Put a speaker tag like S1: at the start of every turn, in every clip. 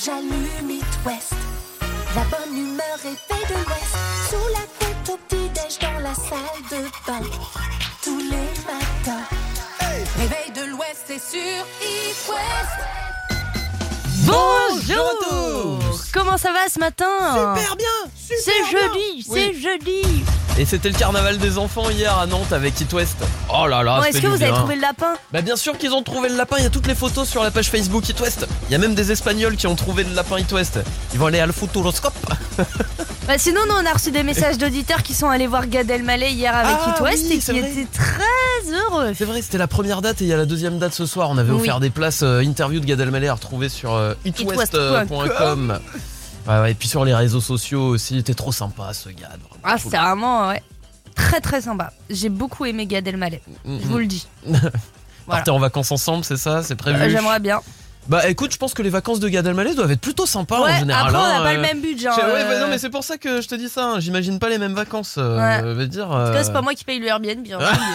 S1: J'allume It West. La bonne humeur est faite de l'Ouest. Sous la couette au petit-déj dans la salle de bain. Tous les matins. Réveil de l'Ouest, c'est sur It West.
S2: Bonjour à tous.
S3: Comment ça va ce matin?
S2: Super bien.
S3: C'est jeudi.
S2: Et c'était le carnaval des enfants hier à Nantes avec It West. Oh là là,
S3: Est-ce que vous avez trouvé le lapin?
S2: Bah bien sûr qu'ils ont trouvé le lapin, il y a toutes les photos sur la page Facebook It West. Il y a même des Espagnols qui ont trouvé le lapin It West. Ils vont aller à le Futuroscope.
S3: Bah sinon, nous on a reçu des messages d'auditeurs qui sont allés voir Gad Elmaleh hier avec It West et qui étaient très heureux.
S2: C'est vrai, c'était la première date et il y a la deuxième date ce soir. On avait offert des places interview de Gad Elmaleh à retrouver sur itwest.com. Ouais, et puis sur les réseaux sociaux aussi, il était trop sympa ce Gad.
S3: Ah, c'est vraiment très très sympa. J'ai beaucoup aimé Gad Elmaleh, je vous le dis.
S2: Partez en vacances ensemble, c'est ça? C'est prévu?
S3: J'aimerais bien.
S2: Bah écoute, je pense que les vacances de Gad Elmaleh doivent être plutôt sympas en général.
S3: Après on n'a pas le même budget.
S2: Non mais c'est pour ça que je te dis ça, hein. J'imagine pas les mêmes vacances. Veut dire,
S3: En tout cas c'est pas moi qui paye le Airbnb.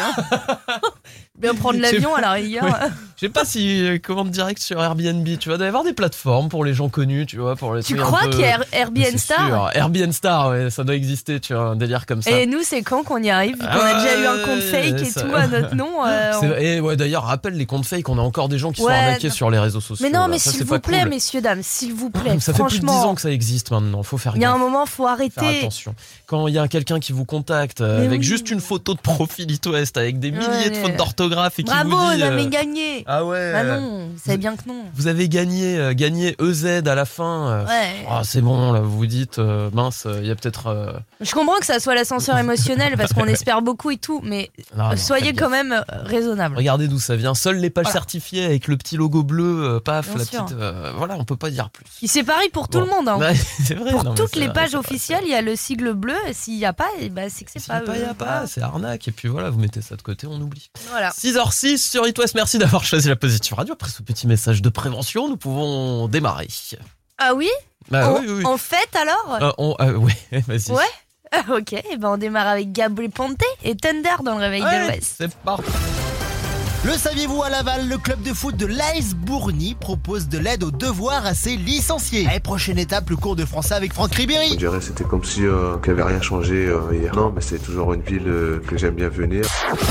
S3: Bien prendre l'avion à la rigueur.
S2: Je sais pas si commande direct sur Airbnb, tu vois, doit y avoir des plateformes pour les gens connus, tu vois, pour les
S3: Tu crois qu'il y a Airbnb Star?
S2: Airbnb Star, ouais, ça doit exister, tu vois, un délire comme ça.
S3: Et nous c'est quand qu'on y arrive, vu qu'on a déjà eu un compte fake et tout à notre nom.
S2: Et ouais, d'ailleurs, rappelle les comptes fake, on a encore des gens qui sont arnaqués sur les réseaux sociaux.
S3: Mais non, mais
S2: ça,
S3: s'il vous plaît, messieurs, dames, s'il vous plaît,
S2: ça fait plus de 10 ans que ça existe maintenant, faut faire gaffe.
S3: Il y a un moment, faut arrêter.
S2: Faire attention. Quand il y a quelqu'un qui vous contacte avec juste une photo de profil It West, avec des milliers de fautes d'orthographe et qui vous dit...
S3: Bravo, vous avez gagné.
S2: Ah ouais.
S3: Bah non, vous savez bien que non.
S2: Vous avez gagné EZ à la fin. C'est bon, là, vous vous dites, mince, il y a peut-être...
S3: Je comprends que ça soit l'ascenseur émotionnel parce qu'on espère beaucoup et tout, mais soyez quand même raisonnable.
S2: Regardez d'où ça vient. Seules les pages certifiées avec le petit logo bleu, paf,
S3: bien
S2: la
S3: sûr.
S2: petite... voilà, on peut pas dire plus.
S3: C'est pareil pour tout le monde. Hein.
S2: Ouais, c'est vrai,
S3: pour toutes les pages officielles, il y a le sigle bleu. S'il n'y a pas, c'est que c'est pas eux.
S2: S'il n'y a pas, c'est arnaque. Et puis voilà, vous mettez ça de côté, on oublie.
S3: Voilà.
S2: 6h06 sur It West, merci d'avoir choisi la Positive Radio. Après ce petit message de prévention, nous pouvons démarrer.
S3: Ah oui?
S2: Oui.
S3: En fait alors
S2: Ouais, vas-y.
S3: Ouais. Ok, et on démarre avec Gabriel Ponte et Thunder dans le réveil de l'Ouest.
S2: C'est parti.
S4: Le saviez-vous, à Laval, le club de foot de l'AS Bourny propose de l'aide aux devoirs à ses licenciés. Et prochaine étape, le cours de français avec Franck Ribéry.
S5: On dirait que c'était comme si qu'il n'y avait rien changé hier. Non, mais c'est toujours une ville que j'aime bien venir.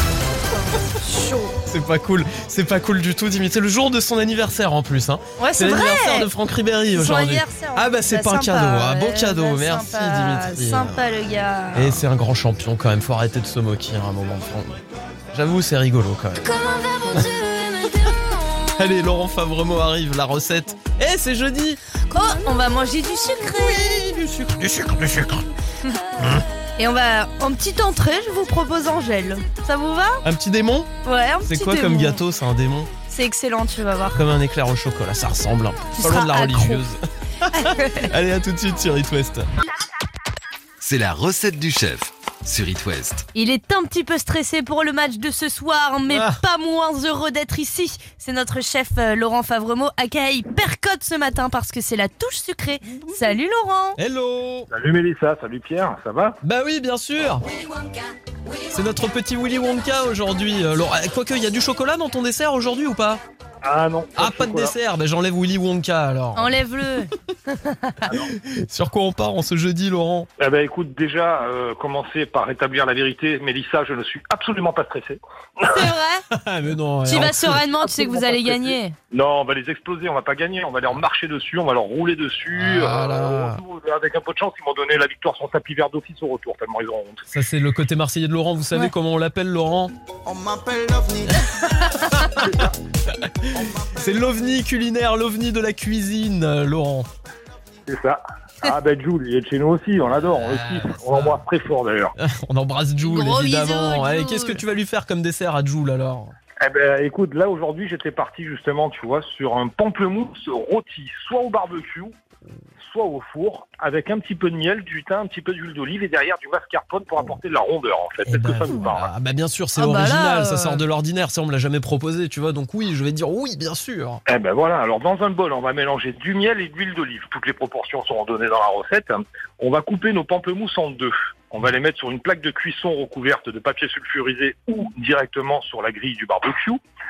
S2: C'est pas cool du tout, Dimitri. C'est le jour de son anniversaire en plus. Hein.
S3: Ouais, c'est vrai.
S2: l'anniversaire de Franck Ribéry aujourd'hui.
S3: Ah
S2: bah c'est pas un cadeau, un bon cadeau. Merci Dimitri.
S3: Sympa le gars.
S2: Et c'est un grand champion quand même. Faut arrêter de se moquer à un moment, Franck. J'avoue, c'est rigolo quand même. Allez, Laurent Favremo arrive, la recette. C'est jeudi.
S3: Oh, on va manger du sucre.
S2: Oui, du sucre.
S3: Et on va, en petite entrée, je vous propose Angèle. Ça vous va?
S2: Un petit démon?
S3: Ouais, un petit démon.
S2: C'est quoi comme gâteau, c'est un démon?
S3: C'est excellent, tu vas voir.
S2: Comme un éclair au chocolat, ça ressemble un peu. Pas loin de la religieuse. Allez, à tout de suite sur It West.
S6: C'est la recette du chef sur It West.
S3: Il est un petit peu stressé pour le match de ce soir, mais pas moins heureux d'être ici. C'est notre chef Laurent Favremo, aka Percotte ce matin, parce que c'est la touche sucrée. Salut Laurent.
S2: Hello.
S7: Salut Mélissa, salut Pierre, ça va?
S2: Bah oui, bien sûr. C'est notre petit Willy Wonka aujourd'hui. Laurent, quoique, il y a du chocolat dans ton dessert aujourd'hui ou pas?
S7: Ah non.
S2: Pas de dessert, bah j'enlève Willy Wonka alors.
S3: Enlève-le.
S2: Sur quoi on part en ce jeudi, Laurent?
S7: Eh ben écoute, déjà, commencer par rétablir la vérité. Mélissa, je ne suis absolument pas stressé.
S3: C'est vrai?
S2: Mais non.
S3: Tu vas sereinement, tu sais que vous allez gagner.
S7: Non, on va les exploser, on va pas gagner, on va leur marcher dessus, on va leur rouler dessus. Avec un peu de chance, ils m'ont donné la victoire sur tapis vert d'office au retour, tellement ils ont honte.
S2: Ça c'est le côté marseillais de Laurent, vous savez comment on l'appelle, Laurent?
S4: On m'appelle l'OVNI.
S2: C'est l'OVNI culinaire, l'OVNI de la cuisine, Laurent.
S7: C'est ça. Ah ben Jules, il est de chez nous aussi, on l'adore, on l'embrasse très fort d'ailleurs.
S2: On embrasse Jules,
S3: Gros
S2: évidemment.
S3: bisous,
S2: Allez,
S3: Jules.
S2: qu'est-ce que tu vas lui faire comme dessert à Jules alors?
S7: Eh ben écoute, là aujourd'hui j'étais parti justement, tu vois, sur un pamplemousse rôti, soit au barbecue, soit au four, avec un petit peu de miel, du thym, un petit peu d'huile d'olive et derrière du mascarpone pour apporter de la rondeur en fait. Est-ce que ça nous parle?
S2: Bah bien sûr, c'est
S3: Ah bah
S2: original,
S3: là,
S2: ça sort de l'ordinaire, ça on me l'a jamais proposé, tu vois, donc oui, je vais dire oui, bien sûr.
S7: Eh ben voilà, alors dans un bol, on va mélanger du miel et de l'huile d'olive. Toutes les proportions seront données dans la recette. On va couper nos pamplemousses en deux. On va les mettre sur une plaque de cuisson recouverte de papier sulfurisé ou directement sur la grille du barbecue.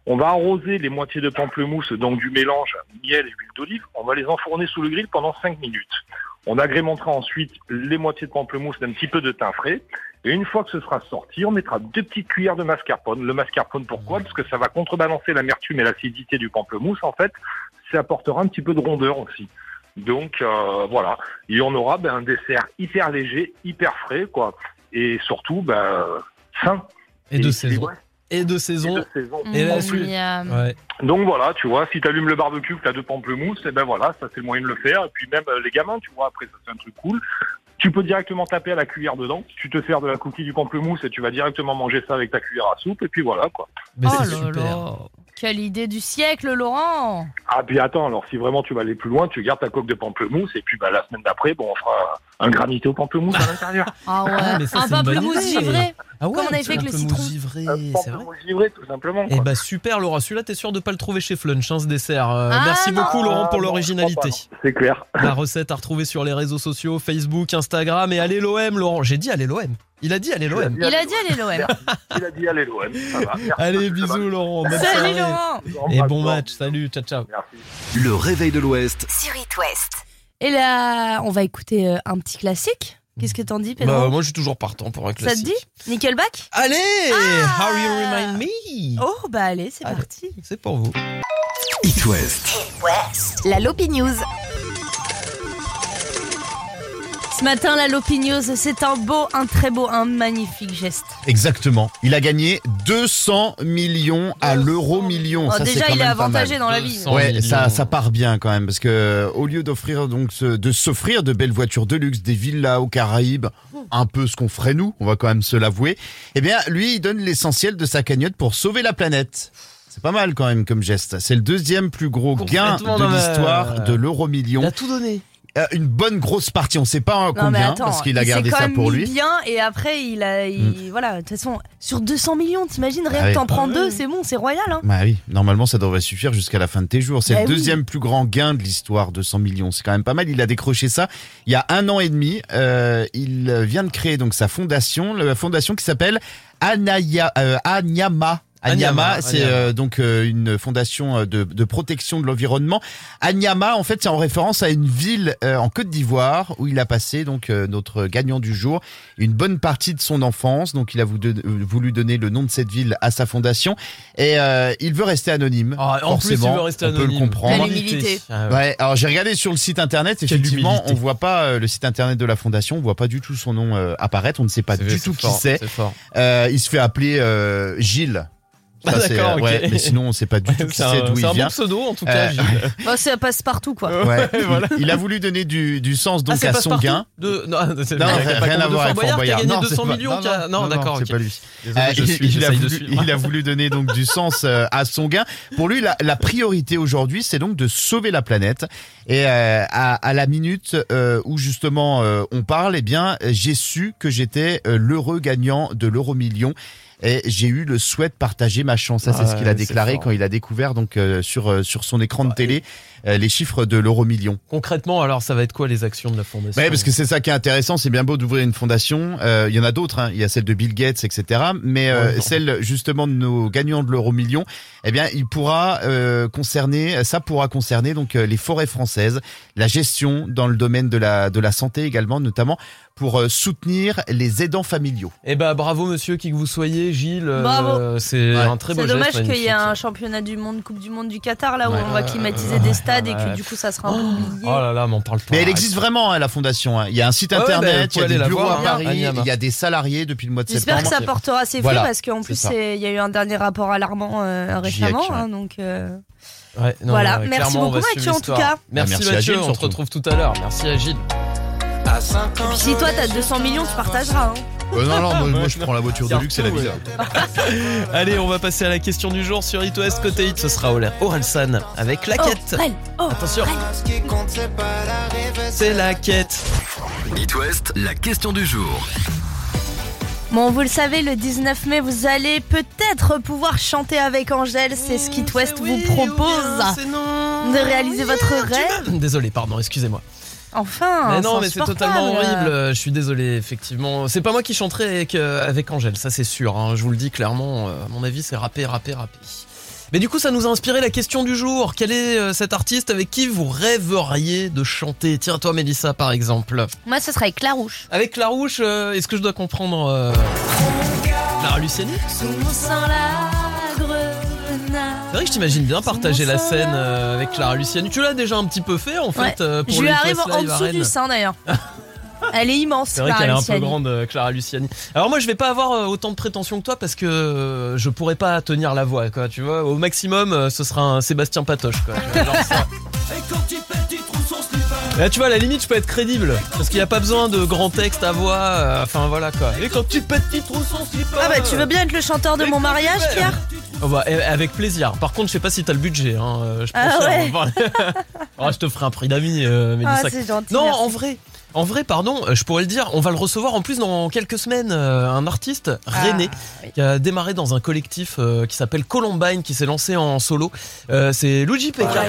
S7: On va arroser les moitiés de pamplemousse, donc du mélange miel et huile d'olive. On va les enfourner sous le grill pendant 5 minutes. On agrémentera ensuite les moitiés de pamplemousse d'un petit peu de thym frais. Et une fois que ce sera sorti, on mettra 2 petites cuillères de mascarpone. Le mascarpone, pourquoi ? Parce que ça va contrebalancer l'amertume et l'acidité du pamplemousse, en fait. Ça apportera un petit peu de rondeur aussi. Donc, voilà. Et on aura un dessert hyper léger, hyper frais, quoi. Et surtout, sain.
S2: Et de saison. Et de saison. Et là,
S3: ouais.
S7: Donc voilà, tu vois, si tu allumes le barbecue, que tu as 2 pamplemousses, et voilà, ça c'est le moyen de le faire. Et puis même les gamins, tu vois, après ça c'est un truc cool. Tu peux directement taper à la cuillère dedans. Tu te sers de la cookie du pamplemousse et tu vas directement manger ça avec ta cuillère à soupe. Et puis voilà, quoi.
S2: Mais c'est super.
S3: Là. Quelle idée du siècle, Laurent.
S7: Ah, puis attends, alors si vraiment tu vas aller plus loin, tu gardes ta coque de pamplemousse et puis la semaine d'après, on fera un granité au pamplemousse à l'intérieur.
S3: Ah ouais,
S2: ça,
S3: un pamplemousse givré.
S2: Ah ouais,
S3: comme on avait fait avec le citron.
S2: Givré,
S7: un pamplemousse givré, tout simplement.
S2: Et super, Laurent. Celui-là, t'es sûr de pas le trouver chez Flunch, ce dessert. Merci beaucoup, Laurent, pour l'originalité.
S7: C'est clair.
S2: La recette à retrouver sur les réseaux sociaux, Facebook, Instagram. Et allez l'OM, Laurent. J'ai dit allez l'OM. Il a dit allez l'OM.
S3: Il a dit allez l'OM.
S7: Il a dit allez l'OM. Ça va. Merci.
S2: Allez, bisous, Laurent.
S3: Salut, Laurent.
S2: Et bon match. Salut, ciao, ciao.
S7: Merci.
S6: Le réveil de l'Ouest
S1: Sur It West.
S3: Et là, on va écouter un petit classique. Qu'est-ce que t'en dis, Pedro?
S2: Moi, je suis toujours partant pour un classique.
S3: Ça te dit Nickelback?
S2: Allez, How You Remind Me.
S3: Oh, allez, c'est parti.
S2: C'est pour vous.
S6: It West.
S1: La Lopi News.
S3: Ce matin, la Lopi News, c'est un très beau, un magnifique geste.
S8: Exactement. Il a gagné 200 millions à l'euro million. Ça,
S3: déjà,
S8: c'est quand
S3: il est
S8: même pas
S3: avantagé
S8: mal.
S3: dans la vie.
S8: Ouais, ça part bien quand même parce que au lieu d'offrir de s'offrir de belles voitures de luxe, des villas aux Caraïbes, un peu ce qu'on ferait nous, on va quand même se l'avouer. Eh bien, lui, il donne l'essentiel de sa cagnotte pour sauver la planète. C'est pas mal quand même comme geste. C'est le 2e plus gros gain de l'histoire de l'euro million.
S2: Il a tout donné.
S8: Une bonne grosse partie, on sait pas combien parce qu'il a gardé ça pour lui.
S3: Bien et après voilà, de toute façon sur 200 millions, t'imagines rien que t'en prends 2, c'est bon, c'est royal hein.
S8: Bah oui, normalement ça devrait suffire jusqu'à la fin de tes jours. C'est le 2e plus grand gain de l'histoire, 200 millions, c'est quand même pas mal. Il a décroché ça il y a 1 an et demi. Il vient de créer donc sa fondation, la fondation qui s'appelle Anyama, c'est donc une fondation de protection de l'environnement. Anyama, en fait, c'est en référence à une ville en Côte d'Ivoire où il a passé donc notre gagnant du jour une bonne partie de son enfance. Donc, il a voulu donner le nom de cette ville à sa fondation et il veut rester anonyme.
S2: En plus, il veut rester anonyme.
S8: On peut le comprendre.
S3: L'humilité.
S8: Ouais. Alors, j'ai regardé sur le site internet. Effectivement, on voit pas le site internet de la fondation. On voit pas du tout son nom apparaître. On ne sait pas du tout qui c'est. Il se fait appeler Gilles. Ça,
S2: d'accord,
S8: ouais, mais sinon on sait pas du tout qui c'est, d'où il vient.
S2: C'est un bon pseudo en tout cas.
S3: Ça passe partout quoi.
S8: Ouais, il a voulu donner du sens donc à son gain.
S2: Non,
S8: rien à voir avec Fort Boyard.
S2: Qui a gagné 200 millions.
S8: Non, d'accord, c'est pas lui.
S2: Désolé,
S8: il a voulu donner donc du sens à son gain. Pour lui, la priorité aujourd'hui, c'est donc de sauver la planète. Et à la minute où justement on parle, eh bien, j'ai su que j'étais l'heureux gagnant de l'euro million. Et j'ai eu le souhait de partager ma chance. Ça, c'est ce qu'il a déclaré quand il a découvert donc sur son écran de télé les chiffres de l'euro million.
S2: Concrètement, alors, ça va être quoi les actions de la fondation?
S8: Ouais, parce que c'est ça qui est intéressant. C'est bien beau d'ouvrir une fondation. Il y en a d'autres. Hein. Il y a celle de Bill Gates, etc. Mais celle justement de nos gagnants de l'euro million, eh bien, ça pourra concerner donc les forêts françaises, la gestion dans le domaine de la santé également, notamment pour soutenir les aidants familiaux.
S2: Eh ben, bravo monsieur, qui que vous soyez, Gilles.
S3: Bravo.
S2: C'est un très beau geste.
S3: C'est dommage qu'il y ait un championnat du monde, Coupe du monde du Qatar, là où on va climatiser des stades et que du coup ça sera un peu oublié.
S2: Oh là là, m'en parle pas.
S8: Mais elle existe vraiment, la fondation. Il y a un site internet, il y a des bureaux à Paris, il y a des salariés depuis le mois de septembre.
S3: J'espère que ça portera ses fruits parce qu'en plus il y a eu un dernier rapport alarmant récemment. Donc voilà, merci beaucoup Mathieu en tout cas.
S2: Merci Mathieu, on se retrouve tout à l'heure. Merci à Gilles.
S3: Et puis si toi t'as 200 millions, tu partageras.
S8: Non, moi je prends la voiture de luxe et la visa.
S2: Allez, on va passer à la question du jour sur It West. Côté Hit, ce sera Orelsan avec la quête. Attention, c'est la quête.
S6: It West, la question du jour.
S3: Bon, vous le savez, le 19 mai, vous allez peut-être pouvoir chanter avec Angèle. C'est ce qu'It West vous propose de réaliser votre rêve.
S2: Désolé, pardon, excusez-moi.
S3: Enfin,
S2: mais non, mais c'est totalement horrible. Je suis désolé, effectivement. C'est pas moi qui chanterai avec Angèle, ça c'est sûr. Hein. Je vous le dis clairement. À mon avis, c'est rapper. Mais du coup, ça nous a inspiré la question du jour. Quel est cet artiste avec qui vous rêveriez de chanter? Tiens, toi, Mélissa, par exemple.
S3: Moi, ce sera avec Larouche.
S2: Avec Larouche, est-ce que je dois comprendre Clara Luciani? C'est vrai que je t'imagine bien partager la scène avec Clara Luciani. Tu l'as déjà un petit peu fait en fait pour
S3: je lui arrive en
S2: Live
S3: dessous
S2: Arena.
S3: du sein d'ailleurs. Elle est immense.
S2: C'est vrai qu'elle est un peu grande, Clara Luciani. Alors moi je vais pas avoir autant de prétention que toi parce que je pourrais pas tenir la voix quoi, tu vois. Au maximum ce sera un Sébastien Patoche quoi. Genre ça. Là tu vois à la limite je peux être crédible parce qu'il y a pas besoin de grands textes à voix, enfin voilà quoi. Et quand tu pètes tes trousses on slip.
S3: Ah bah tu veux bien être le chanteur de mon mariage Pierre?
S2: Oh bah, avec plaisir. Par contre je sais pas si t'as le budget hein. Je je te ferai un prix d'amis Mélissa.
S3: Ah c'est gentil.
S2: Non
S3: merci.
S2: En vrai, pardon, je pourrais le dire, on va le recevoir en plus dans quelques semaines, un artiste, René, qui a démarré dans un collectif qui s'appelle Columbine, qui s'est lancé en solo. C'est Luigi Pekka.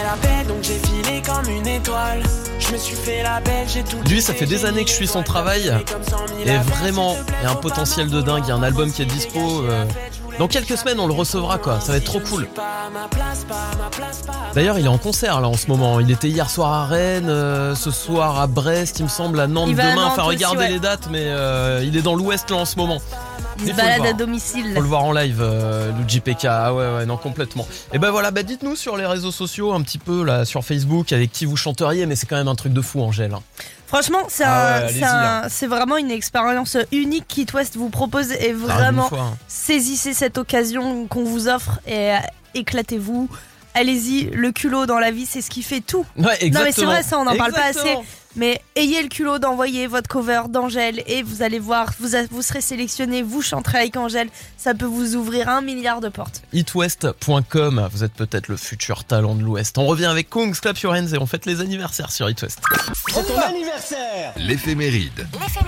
S2: Lui, ça fait des années que je suis son travail, et vraiment, il y a un potentiel de dingue, il y a un album qui est dispo. Dans quelques semaines, on le recevra, quoi. Ça va être trop cool. D'ailleurs, il est en concert, là, en ce moment. Il était hier soir à Rennes, ce soir à Brest, il me semble, à Nantes demain. Enfin, regardez les dates, mais il est dans l'Ouest, là, en ce moment.
S3: Il se balade à domicile.
S2: Faut le voir en live, Luigi Pekka. Ah ouais, non, complètement. Et ben voilà, dites-nous sur les réseaux sociaux, un petit peu, là, sur Facebook, avec qui vous chanteriez, mais c'est quand même un truc de fou, Angèle.
S3: Franchement, c'est vraiment une expérience unique qu'It West vous propose et vraiment saisissez cette occasion qu'on vous offre et éclatez-vous. Allez-y, le culot dans la vie, c'est ce qui fait tout.
S2: Ouais, exactement.
S3: Non mais c'est vrai, ça on n'en parle pas assez. Mais ayez le culot d'envoyer votre cover d'Angèle et vous allez voir, vous serez sélectionné, vous chanterez avec Angèle, ça peut vous ouvrir 1 milliard de portes.
S2: itwest.com, vous êtes peut-être le futur talent de l'Ouest. On revient avec Kungs, Clap Your Hands et on fête les anniversaires sur It West.
S6: C'est ton anniversaire. L'éphéméride.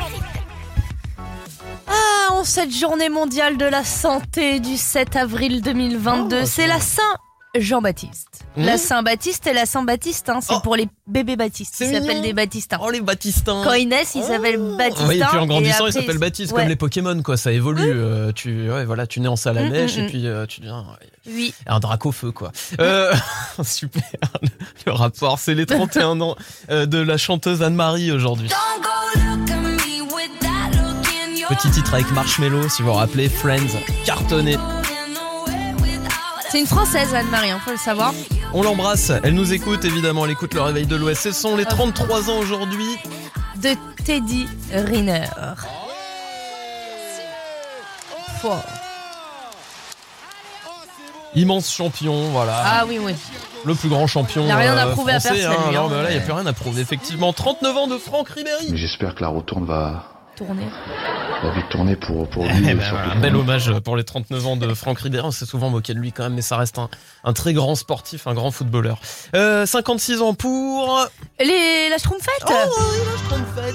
S3: Ah, en cette journée mondiale de la santé du 7 avril 2022, c'est la Saint-Jean-Baptiste. La Saint-Baptiste et la Saint-Baptiste, hein, c'est pour les bébés baptistes. Ils s'appellent des baptistins.
S2: Oh, les baptistins.
S3: Quand ils naissent, ils s'appellent baptistins.
S2: Oui, et puis en grandissant,
S3: après,
S2: ils s'appellent Baptiste, comme les Pokémon, quoi. Ça évolue. Tu nais en Salamèche et puis tu deviens un Dracofeu, quoi. Super. Le rapport, c'est les 31 ans de la chanteuse Anne-Marie aujourd'hui. Petit titre avec Marshmello, si vous vous rappelez, Friends, cartonné.
S3: C'est une Française, Anne-Marie, faut le savoir.
S2: On l'embrasse, elle nous écoute, évidemment, elle écoute le réveil de l'Ouest. Ce sont les 33 ans aujourd'hui
S3: de Teddy Riner.
S2: Immense champion, voilà.
S3: Ah oui.
S2: Le plus grand champion.
S3: Il n'y a rien à prouver
S2: français,
S3: à personne.
S2: Là, il n'y a plus rien à prouver, effectivement. 39 ans de Franck Ribéry.
S5: Mais j'espère que la retourne va vite tourner pour lui.
S2: Un bel hommage pour les 39 ans de Franck Ribéry. On s'est souvent moqué de lui quand même, mais ça reste un très grand sportif, un grand footballeur. 56 ans pour...
S3: La Schtroumpfette.
S2: Oh oui, la Schtroumpfette.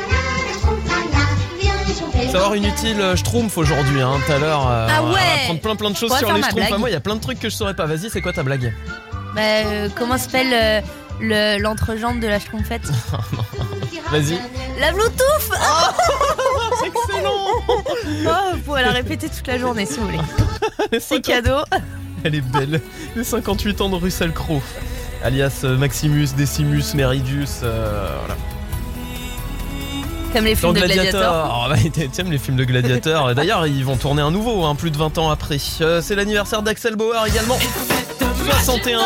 S2: Savoir inutile Schtroumpf aujourd'hui, tout à l'heure. On va apprendre plein de choses sur les Schtroumpfs. Moi, il y a plein de trucs que je saurais pas. Vas-y, c'est quoi ta blague?
S3: Comment s'appelle l'entrejambe de la Schtroumpfette?
S2: Vas-y.
S3: La Bluetooth.
S2: Excellent.
S3: Vous pourrez la répéter toute la journée si vous voulez. C'est cadeau.
S2: Elle est belle. Les 58 ans de Russell Crowe, alias Maximus, Decimus, Meridius, voilà.
S3: Comme les films de Gladiator.
S2: T'aimes les films de Gladiator. D'ailleurs, ils vont tourner un nouveau, plus de 20 ans après. C'est l'anniversaire d'Axel Bauer également. 61 ans.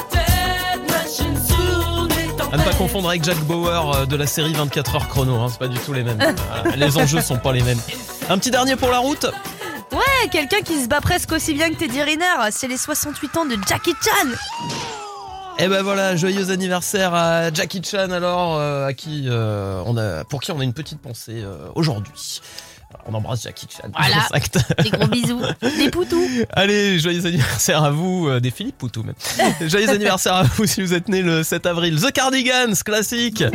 S2: À ne pas confondre avec Jack Bauer de la série 24 heures chrono, c'est pas du tout les mêmes. Les enjeux sont pas les mêmes. Un petit dernier pour la route.
S3: Ouais, quelqu'un qui se bat presque aussi bien que Teddy Riner, c'est les 68 ans de Jackie Chan.
S2: Et ben voilà, joyeux anniversaire à Jackie Chan alors, pour qui on a une petite pensée aujourd'hui. On embrasse Jackie Chan.
S3: Voilà, des gros bisous, des poutous.
S2: Allez, joyeux anniversaire à vous, des Philippe Poutou même. Joyeux anniversaire à vous si vous êtes né le 7 avril. The Cardigans, classique.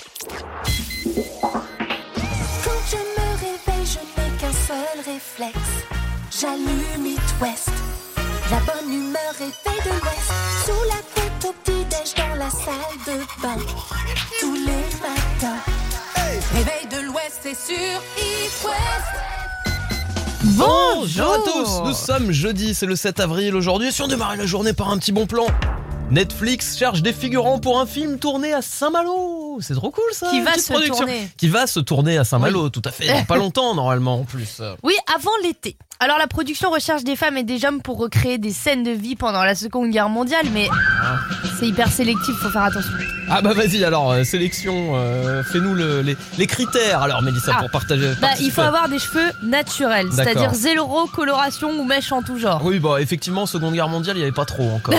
S1: Quand je me réveille, je n'ai qu'un seul réflexe. J'allume It West. La bonne humeur est faite de l'Ouest. Sous la couette au petit-déj dans la salle de bain. Tous les matins. Réveil de l'Ouest, c'est sur It West.
S2: Bonjour à tous, nous sommes jeudi, c'est le 7 avril aujourd'hui. Si on démarre la journée par un petit bon plan, Netflix cherche des figurants pour un film tourné à Saint-Malo. C'est trop cool ça. Qui va se tourner à Saint-Malo, oui. Tout à fait. Dans pas longtemps normalement en plus.
S3: Oui, avant l'été. Alors la production recherche des femmes et des hommes pour recréer des scènes de vie pendant la Seconde Guerre mondiale, mais c'est hyper sélectif, faut faire attention.
S2: Ah bah vas-y alors, sélection, fais-nous les critères alors Mélissa pour partager.
S3: Il faut avoir des cheveux naturels, c'est-à-dire zéro coloration ou mèche en tout genre.
S2: Oui bah effectivement, Seconde Guerre mondiale il n'y avait pas trop encore.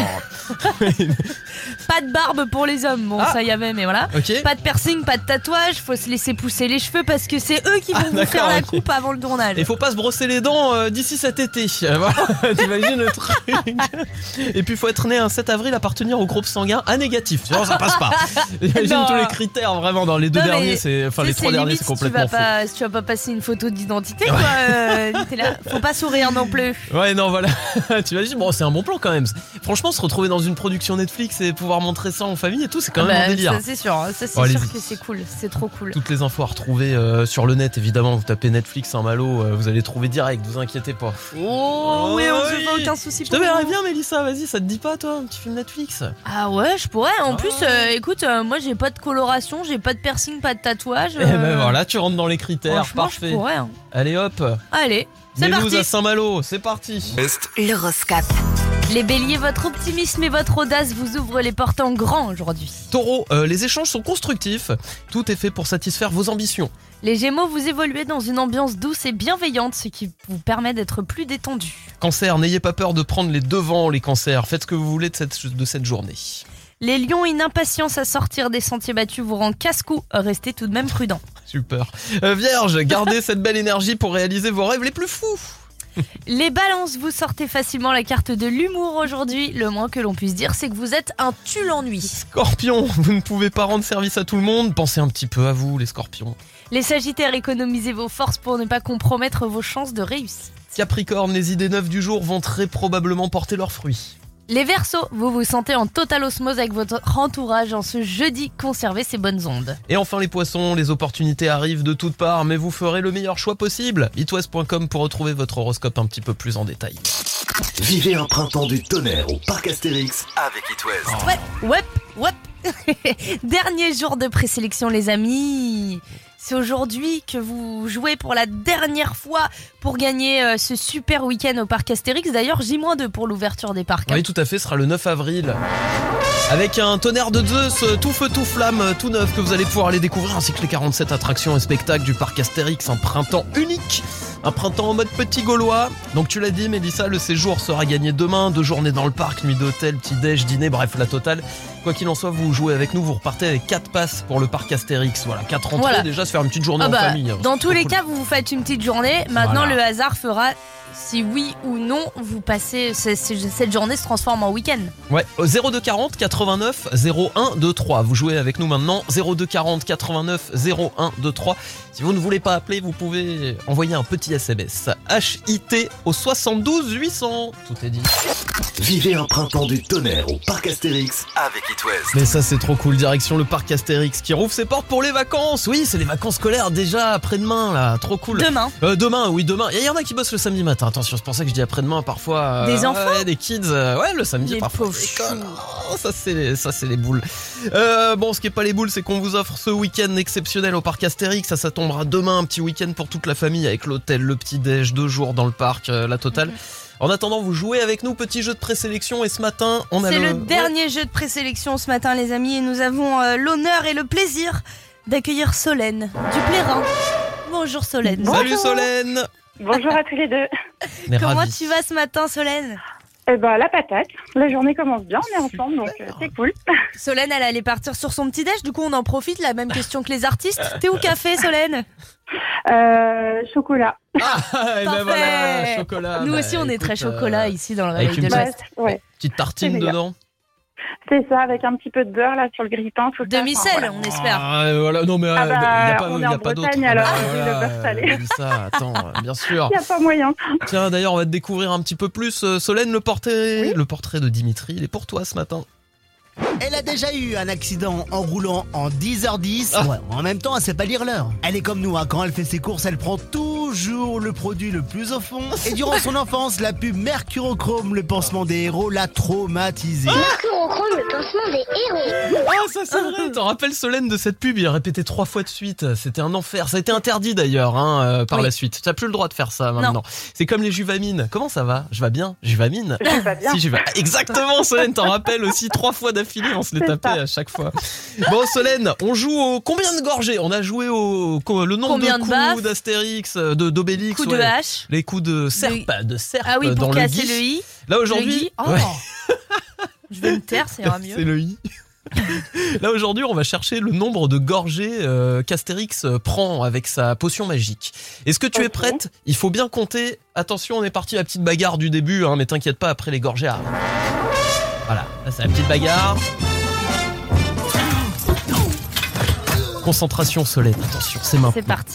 S3: Pas de barbe pour les hommes, bon ça y avait mais voilà.
S2: Okay.
S3: Pas de piercing, pas de tatouage, faut se laisser pousser les cheveux parce que c'est eux qui vont vous faire la coupe avant le tournage.
S2: Et faut pas se brosser les dents d'ici cet été. T'imagines le truc. Et puis faut être né un 7 avril, appartenir au groupe sanguin A négatif. Tu vois, ça passe pas. Imagine tous les critères vraiment dans les deux derniers, les trois derniers c'est complètement faux.
S3: Si tu vas pas passer une photo d'identité quoi, t'es là. Faut pas sourire non plus.
S2: Ouais non voilà. Tu imagines, bon c'est un bon plan quand même. Franchement se retrouver dans une production Netflix et pouvoir montrer ça en famille et tout, c'est quand même un délire.
S3: Ça c'est sûr, que c'est cool, c'est trop cool.
S2: Toutes les infos à retrouver sur le net évidemment, vous tapez Netflix Saint-Malo, vous allez trouver direct, vous inquiétez pas.
S3: Oh oui, on se fait aucun souci.
S2: Je te verrais bien Mélissa, vas-y, ça te dit pas toi un petit film Netflix?
S3: Ah ouais, je pourrais. En plus, écoute, moi j'ai pas de coloration, j'ai pas de piercing, pas de tatouage.
S2: Et ben voilà, tu rentres dans les critères, parfait.
S3: Je pourrais, hein.
S2: Allez hop.
S3: Allez, c'est parti.
S2: à Saint-Malo, c'est parti.
S1: L'horoscope.
S3: Les béliers, votre optimisme et votre audace vous ouvrent les portes en grand aujourd'hui.
S2: Taureau, les échanges sont constructifs, tout est fait pour satisfaire vos ambitions.
S3: Les gémeaux, vous évoluez dans une ambiance douce et bienveillante, ce qui vous permet d'être plus détendu.
S2: Cancer, n'ayez pas peur de prendre les devants les cancers, faites ce que vous voulez de cette journée.
S3: Les lions, une impatience à sortir des sentiers battus vous rend casse-cou, restez tout de même prudent.
S2: Super. Vierge, gardez cette belle énergie pour réaliser vos rêves les plus fous.
S3: Les balances, vous sortez facilement la carte de l'humour aujourd'hui. Le moins que l'on puisse dire, c'est que vous êtes un tue-l'ennui.
S2: Scorpion, vous ne pouvez pas rendre service à tout le monde. Pensez un petit peu à vous, les scorpions.
S3: Les sagittaires, économisez vos forces pour ne pas compromettre vos chances de réussite.
S2: Capricorne, les idées neuves du jour vont très probablement porter leurs fruits.
S3: Les Verseaux, vous vous sentez en totale osmose avec votre entourage en ce jeudi, conservez ces bonnes ondes.
S2: Et enfin les Poissons, les opportunités arrivent de toutes parts, mais vous ferez le meilleur choix possible. itwest.com pour retrouver votre horoscope un petit peu plus en détail.
S6: Vivez un printemps du tonnerre au parc Astérix avec It West.
S3: Ouais. Dernier jour de présélection les amis. C'est aujourd'hui que vous jouez pour la dernière fois pour gagner ce super week-end au parc Astérix. D'ailleurs, J-2 pour l'ouverture des parcs.
S2: Oui, tout à fait, ce sera le 9 avril. Avec un tonnerre de Zeus, tout feu, tout flamme, tout neuf que vous allez pouvoir aller découvrir, ainsi que les 47 attractions et spectacles du parc Astérix. Un printemps unique, un printemps en mode petit gaulois. Donc tu l'as dit Mélissa, le séjour sera gagné demain. 2 journées dans le parc, nuit d'hôtel, petit-déj, dîner, bref la totale. Quoi qu'il en soit, vous jouez avec nous, vous repartez avec 4 passes pour le parc Astérix. Voilà, 4 entrées déjà, se faire une petite journée en famille.
S3: Dans tous les cas, vous vous faites une petite journée. Maintenant, le hasard fera si oui ou non vous passez cette journée se transforme en week-end.
S2: Ouais, 02 40 89 01 23. Vous jouez avec nous maintenant. 02 40 89 01 23. Si vous ne voulez pas appeler, vous pouvez envoyer un petit SMS HIT au 72 800. Tout est dit.
S6: Vivez un printemps du tonnerre au parc Astérix avec It West.
S2: Mais ça c'est trop cool, direction le parc Astérix qui rouvre ses portes pour les vacances. Oui, c'est les vacances scolaires déjà après-demain là, trop cool.
S3: Demain.
S2: Demain. Il y en a qui bossent le samedi matin. Attention, c'est pour ça que je dis après-demain parfois.
S3: Des enfants,
S2: des kids. Ouais, le samedi
S3: les
S2: parfois. Oh, ça c'est les boules. Bon, ce qui est pas les boules, c'est qu'on vous offre ce week-end exceptionnel au parc Astérix. Ça tombera demain, un petit week-end pour toute la famille avec l'hôtel, le petit-déj, 2 jours dans le parc, la totale. En attendant, vous jouez avec nous, petit jeu de présélection, et ce matin, on a
S3: C'est le dernier jeu de présélection ce matin, les amis, et nous avons l'honneur et le plaisir d'accueillir Solène du Plérin. Bonjour Solène.
S2: Salut Solène.
S9: Bonjour à tous les deux.
S3: Comment tu vas ce matin, Solène?
S9: Eh ben, la patate. La journée commence bien, on est ensemble, donc c'est cool.
S3: Solène, elle allait partir sur son petit-déj, du coup on en profite, la même question que les artistes. Thé ou café, Solène?
S9: Chocolat.
S2: Et ben voilà, chocolat.
S3: Nous aussi on est très chocolat ici dans le Réveil de l'Ouest.
S2: Petite tartine dedans.
S9: C'est ça, avec un petit peu de beurre là sur le grille-pain.
S3: Demi-sel, on espère.
S2: Voilà, non mais il n'y a pas,
S9: on est en Bretagne alors, le beurre salé.
S2: Ça, attends, bien sûr.
S9: Il n'y a pas moyen.
S2: Tiens, d'ailleurs, on va te découvrir un petit peu plus. Solène, le portrait de Dimitri, il est pour toi ce matin.
S4: Elle a déjà eu un accident en roulant en 10h10. Ouais, en même temps, elle sait pas lire l'heure. Elle est comme nous, hein. Quand elle fait ses courses, elle prend toujours le produit le plus au fond. Et durant son enfance, la pub Mercurochrome, le pansement des héros, l'a traumatisée.
S10: Mercurochrome, le pansement des héros.
S2: Ah, ça c'est vrai. T'en rappelles Solène de cette pub? Il a répété 3 fois de suite. C'était un enfer. Ça a été interdit d'ailleurs par la suite. T'as plus le droit de faire ça maintenant. C'est comme les Juvamines. Comment ça va? Je vais bien. Juvamine.
S9: Je vais bien.
S2: Si, je vais. Exactement, Solène. T'en rappelles aussi 3 fois d'affilée. On se les tapait à chaque fois. Bon, Solène, on joue au combien de gorgées? On a joué le nombre
S3: Combien
S2: de
S3: de
S2: coups
S3: baffes
S2: d'Astérix, d'Obélix.
S3: Coups de hache.
S2: Les coups de serpe,
S3: Ah oui,
S2: dans
S3: pour
S2: le
S3: casser
S2: gui.
S3: le i.
S2: Là aujourd'hui,
S3: Oh. Je vais me taire, ça ira mieux.
S2: c'est le i. Là aujourd'hui, on va chercher le nombre de gorgées qu'Astérix prend avec sa potion magique. Est-ce que tu es prête? Il faut bien compter. Attention, on est parti la petite bagarre du début, mais t'inquiète pas, après les gorgées arrivent. Voilà, là c'est la petite bagarre. Concentration, Solène, attention, c'est maintenant.
S3: C'est parti.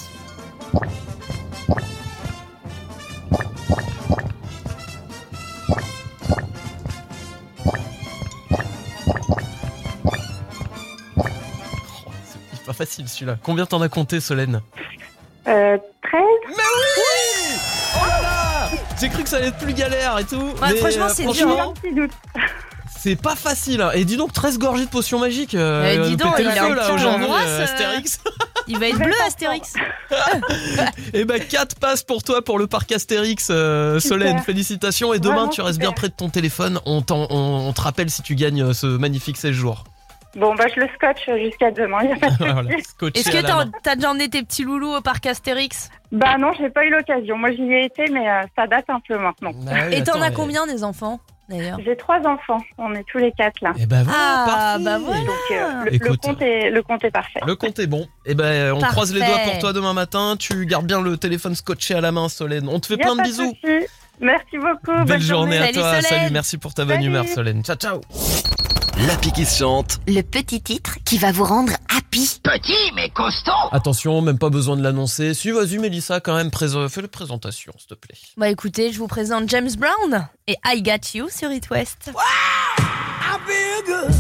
S2: C'est pas facile celui-là. Combien t'en as compté, Solène?
S9: 13.
S2: Mais oui! Oh là là! J'ai cru que ça allait être plus galère et tout.
S3: Ouais,
S2: mais
S3: franchement, c'est dur.
S9: Un petit doute.
S2: C'est pas facile. Hein. Et dis donc, 13 gorgées de potion magique.
S3: Dis donc,
S2: pétez le
S3: il a
S2: feu
S3: un
S2: là
S3: petit
S2: aujourd'hui,
S3: Ambroise,
S2: Astérix.
S3: Il va être bleu, Astérix.
S2: Et 4 passes pour toi pour le parc Astérix, Solène. Félicitations. Et demain,
S9: Vraiment
S2: tu restes
S9: super.
S2: bien près de ton téléphone. On te rappelle si tu gagnes ce magnifique séjour.
S9: Bon, je le scotche jusqu'à demain, il n'y a pas de souci.
S2: Voilà, scotché
S3: Est-ce
S2: à
S3: que
S2: la main.
S3: t'as déjà emmené tes petits loulous au parc Astérix?
S9: Non, j'ai pas eu l'occasion. Moi, j'y ai été, mais ça date un peu maintenant.
S2: Ah oui,
S3: Et t'en
S2: attends,
S3: as
S2: mais-
S3: combien des enfants d'ailleurs?
S9: J'ai 3 enfants. On est tous les 4 là.
S2: Eh ben voilà,
S3: Ah,
S2: parfait.
S3: bah voilà.
S9: Donc,
S2: Écoute.
S9: le compte est parfait.
S2: Le compte est bon. Et on
S3: Parfait.
S2: croise les doigts pour toi demain matin. Tu gardes bien le téléphone scotché à la main, Solène. On te fait
S9: Y a
S2: plein de
S9: pas
S2: bisous.
S9: souci. Merci beaucoup.
S2: Belle
S9: bonne
S2: journée à
S3: Salut,
S2: toi.
S3: Solène.
S2: Salut, merci pour ta bonne
S9: Salut.
S2: humeur, Solène. Ciao, ciao.
S6: L'appli qui se chante.
S10: Le petit titre qui va vous rendre happy.
S6: Petit mais costaud.
S2: Attention, même pas besoin de l'annoncer. Si, vas-y, Mélissa, quand même, fais la présentation, s'il te plaît.
S3: Bah écoutez, je vous présente James Brown et I Got You sur It West.
S11: I feel good.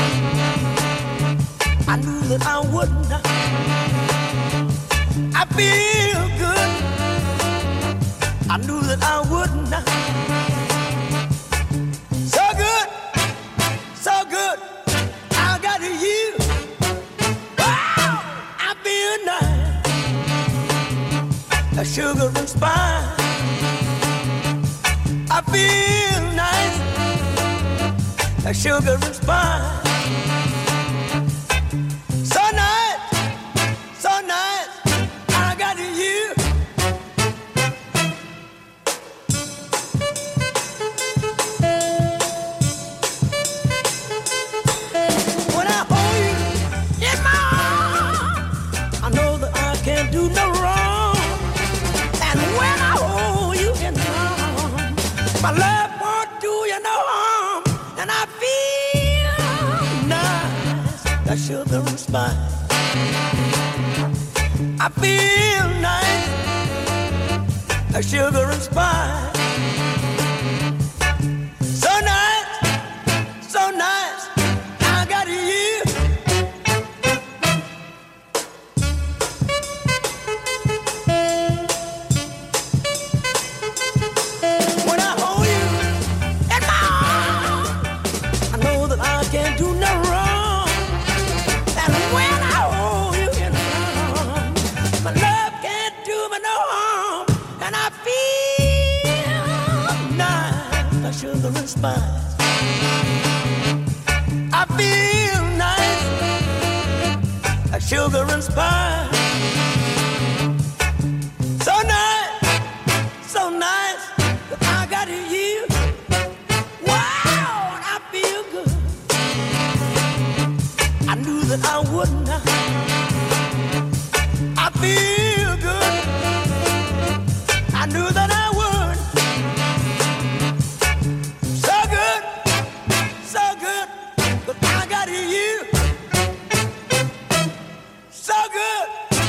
S11: I knew that I wouldn't. I feel good. I knew that I wouldn't. So good, so good. I got you. Wow, I feel nice. A sugar and spice. I feel nice. A sugar and spice. So nice, so nice. I got you. When I hold you in my arms, I know that I can't do no wrong. And when I hold you in my arms, my love won't do you no harm. And I feel nice, that sugar and spice. I feel nice, that sugar and spice. So nice, so nice, I got you. When I hold you in my arms, I know that I can't do no wrong. And when I hold you in my arms, my love can't do me no harm. And I feel nice, like sugar and spice. I feel nice, like sugar and spice. So nice, so nice, I got you. Wow, and I feel good. I knew that I wouldn't. I feel good. I knew that I would. So good, so good, but I got you. So good.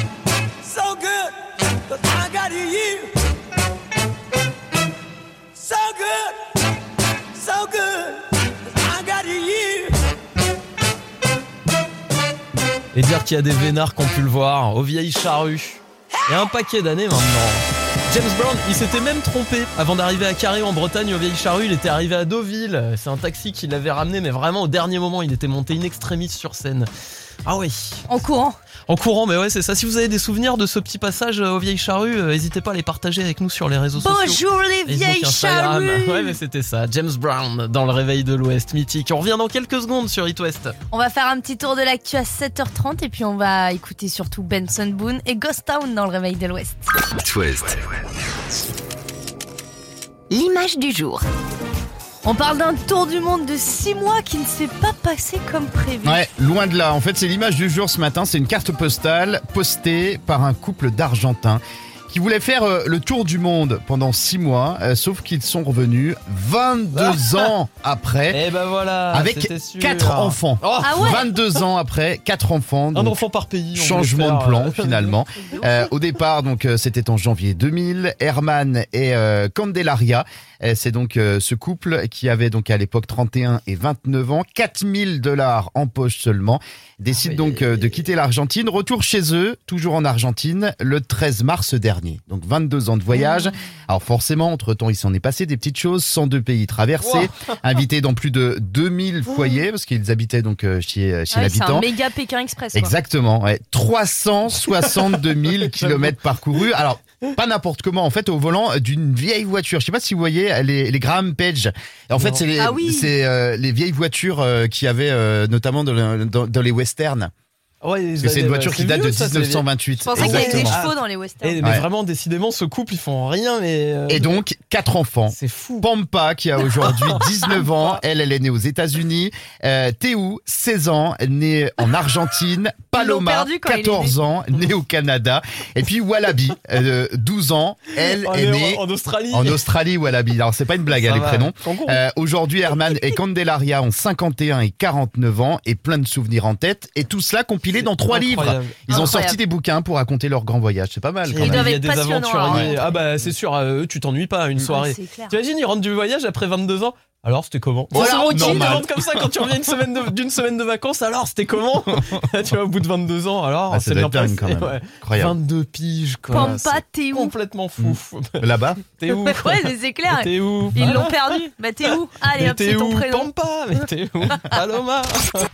S2: et dire qu'il y a des vénards qui ont pu le voir aux vieilles charrues. Il y a un paquet d'années maintenant. James Brown, il s'était même trompé. Avant d'arriver à Carré en Bretagne aux vieilles charrues, il était arrivé à Deauville. C'est un taxi qui l'avait ramené, mais vraiment au dernier moment, il était monté in extremis sur scène. Ah oui.
S3: En courant.
S2: En courant, mais ouais, c'est ça. Si vous avez des souvenirs de ce petit passage aux vieilles charrues, n'hésitez pas à les partager avec nous sur les réseaux sociaux.
S3: Bonjour les vieilles charrues.
S2: Ouais, mais c'était ça. James Brown dans le réveil de l'Ouest, mythique. On revient dans quelques secondes sur It West.
S3: On va faire un petit tour de l'actu à 7h30 et puis on va écouter surtout Benson Boone et Ghost Town dans le réveil de l'Ouest.
S6: It West.
S10: L'image du jour.
S3: On parle d'un tour du monde de 6 mois qui ne s'est pas passé comme prévu.
S8: Ouais, loin de là. En fait, c'est l'image du jour ce matin. C'est une carte postale postée par un couple d'Argentins qui voulaient faire le tour du monde pendant 6 mois, sauf qu'ils sont revenus 22 ans après.
S2: Et ben voilà,
S8: avec 4 enfants.
S2: Oh.
S3: Ah ouais.
S8: 22 ans après, 4 enfants.
S2: Un enfant par pays.
S8: Changement de plan finalement. Au départ, donc c'était en janvier 2000. Herman et Candelaria. C'est donc ce couple qui avait donc à l'époque 31 et 29 ans, $4,000 en poche seulement, décide donc de quitter l'Argentine. Retour chez eux, toujours en Argentine, le 13 mars dernier. Donc 22 ans de voyage. Alors forcément, entre-temps, il s'en est passé des petites choses. 102 pays traversés, invités dans plus de 2000 foyers, parce qu'ils habitaient donc chez l'habitant.
S3: C'est un méga Pékin Express.
S8: Exactement, ouais. 362 000 kilomètres parcourus. Alors, pas n'importe comment, en fait, au volant d'une vieille voiture. Je sais pas si vous voyez les Graham Page. En fait, c'est les vieilles voitures qu'il y avait notamment dans les westerns.
S2: Ouais,
S8: c'est une voiture qui date de 1928.
S3: Je pensais qu'il y avait des chevaux dans les westerns.
S2: Mais vraiment, décidément, ce couple, ils font rien.
S8: Et donc, 4 enfants.
S2: C'est fou.
S8: Pampa, qui a aujourd'hui 19 ans. Elle est née aux États-Unis. Théo, 16 ans, né en Argentine. Paloma, 14 ans, née au Canada. Et puis Wallaby, 12 ans. Elle est née
S2: en Australie.
S8: En Australie, Wallaby. Alors, c'est pas une blague, les prénoms. Aujourd'hui, Herman et Candelaria ont 51 et 49 ans et plein de souvenirs en tête. Et tout cela compilé dans 3 livres. Ils ont sorti des bouquins pour raconter leur grand voyage. C'est pas mal.
S3: Ils doivent être
S2: des
S3: passionnants.
S2: aventuriers. Ah bah c'est sûr, tu t'ennuies pas à une soirée. T'imagines, ils rentrent du voyage après 22 ans. Alors c'était comment?
S8: Voilà,
S2: tu demandes comme ça quand tu reviens d'une semaine de vacances. Alors c'était comment? Tu vois, au bout de 22 ans, alors
S8: c'est bien passé quand même. Incroyable.
S2: 22 piges quoi.
S3: Pampa, t'es où?
S2: Complètement fou.
S8: Là-bas?
S2: T'es où?
S3: Ouais, mais c'est clair.
S2: T'es où?
S3: Ils l'ont perdu. Bah t'es où? Allez hop, c'est ton prénom.
S2: Pampa, mais t'es où? Paloma.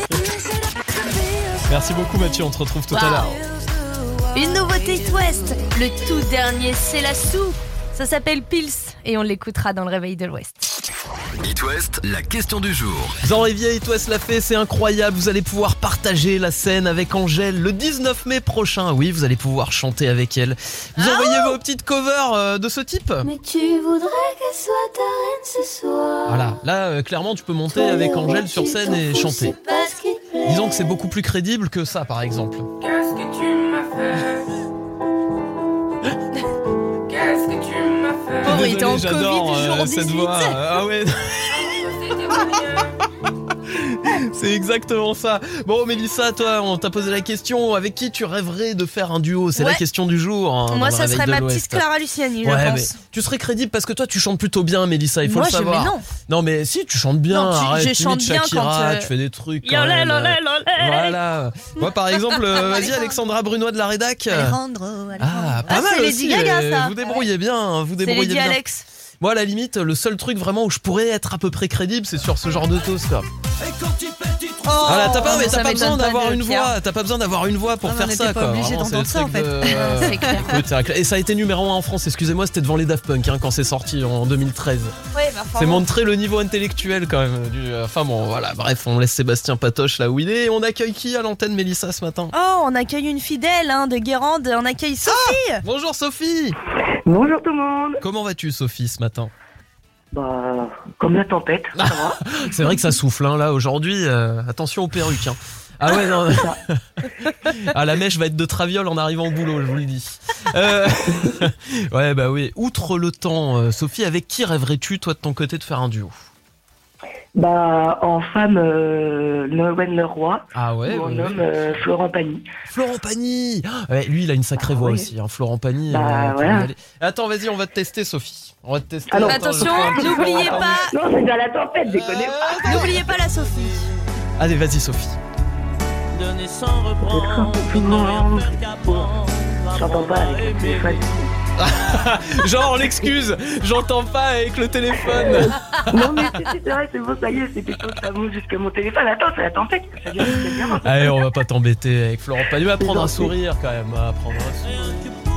S2: Merci beaucoup Mathieu, on te retrouve tout à l'heure.
S3: Une nouveauté It West, le tout dernier, c'est la soupe. Ça s'appelle Pils et on l'écoutera dans le réveil de l'Ouest.
S6: It West, la question du jour.
S2: Jean Rivier, It West l'a fait, c'est incroyable. Vous allez pouvoir partager la scène avec Angèle le 19 mai prochain. Oui, vous allez pouvoir chanter avec elle. Vous envoyez vos petites covers de ce type.
S1: Mais tu voudrais qu'elle soit ta reine ce soir.
S2: Voilà, là clairement tu peux monter avec Angèle sur scène et chanter. Disons que c'est beaucoup plus crédible que ça par exemple.
S11: Qu'est-ce que tu m'as fait? Qu'est-ce que tu m'as fait?
S3: Pauvre, il était en
S2: j'adore,
S3: Covid jour 18.
S2: cette voix. Ah ouais. C'est exactement ça. Bon Mélissa, toi on t'a posé la question, avec qui tu rêverais de faire un duo? C'est la question du jour.
S3: Moi ça serait ma petite Clara Luciani, je pense.
S2: Mais tu serais crédible parce que toi tu chantes plutôt bien Mélissa, il faut le savoir.
S3: Mais non.
S2: Non mais si tu chantes bien, arrête,
S3: je chante bien
S2: Shakira,
S3: quand
S2: tu fais des trucs quand même. Voilà. Moi par exemple, vas-y Alexandra Brunois de la rédac. Ah, pas mal aussi.
S3: Lady Gaga, ça.
S2: Vous débrouillez bien, vous débrouillez bien.
S3: C'est Lady Alex.
S2: Moi à la limite, le seul truc vraiment où je pourrais être à peu près crédible, c'est sur ce genre de toast quoi. Voilà, t'as pas besoin d'avoir une voix, t'as pas besoin d'avoir une voix pour faire ça quoi.
S3: Obligé d'entendre ça en fait. C'est clair.
S2: Écoute, et ça a été numéro 1 en France, excusez-moi, c'était devant les Daft Punk quand c'est sorti en 2013.
S3: Ouais,
S2: c'est montrer le niveau intellectuel quand même enfin bon, voilà, bref, on laisse Sébastien Patoche là où il est et on accueille qui à l'antenne Mélissa ce matin?
S3: Oh, on accueille une fidèle de Guérande, on accueille Sophie.
S2: Bonjour Sophie.
S9: Bonjour tout le monde.
S2: Comment vas-tu Sophie ce matin?
S9: Bah, comme la tempête, ça va.
S2: C'est vrai que ça souffle là aujourd'hui, attention aux perruques. Ah ouais, non. Ah, la mèche va être de traviole en arrivant au boulot, je vous le dis. Ouais, bah oui. Outre le temps, Sophie, avec qui rêverais-tu, toi, de ton côté, de faire un duo?
S9: Bah, en femme, Nolwenn Leroy.
S2: Ah ouais.
S9: Ou en homme, Florent Pagny.
S2: Florent Pagny. Ouais, lui, il a une sacrée voix aussi, Florent Pagny.
S9: Bah, voilà.
S2: Attends, vas-y, on va te tester, Sophie. On va te tester.
S9: Alors,
S3: attention, n'oubliez pas.
S9: Non, c'est dans la tempête, déconnez pas.
S3: N'oubliez pas la Sophie.
S2: Allez, vas-y, Sophie.
S11: donner sans reprendre, ne rien faire qu'apprendre.
S9: J'entends pas avec le téléphone.
S2: Genre l'excuse, j'entends pas avec le téléphone.
S9: Non mais c'est vrai, c'est bon, ça y est, c'est plutôt ça monte jusqu'à mon téléphone. Attends, c'est la tempête. Ça vient,
S2: allez, on va pas t'embêter avec Florent Pagny, apprendre à sourire quand même, apprendre à sourire.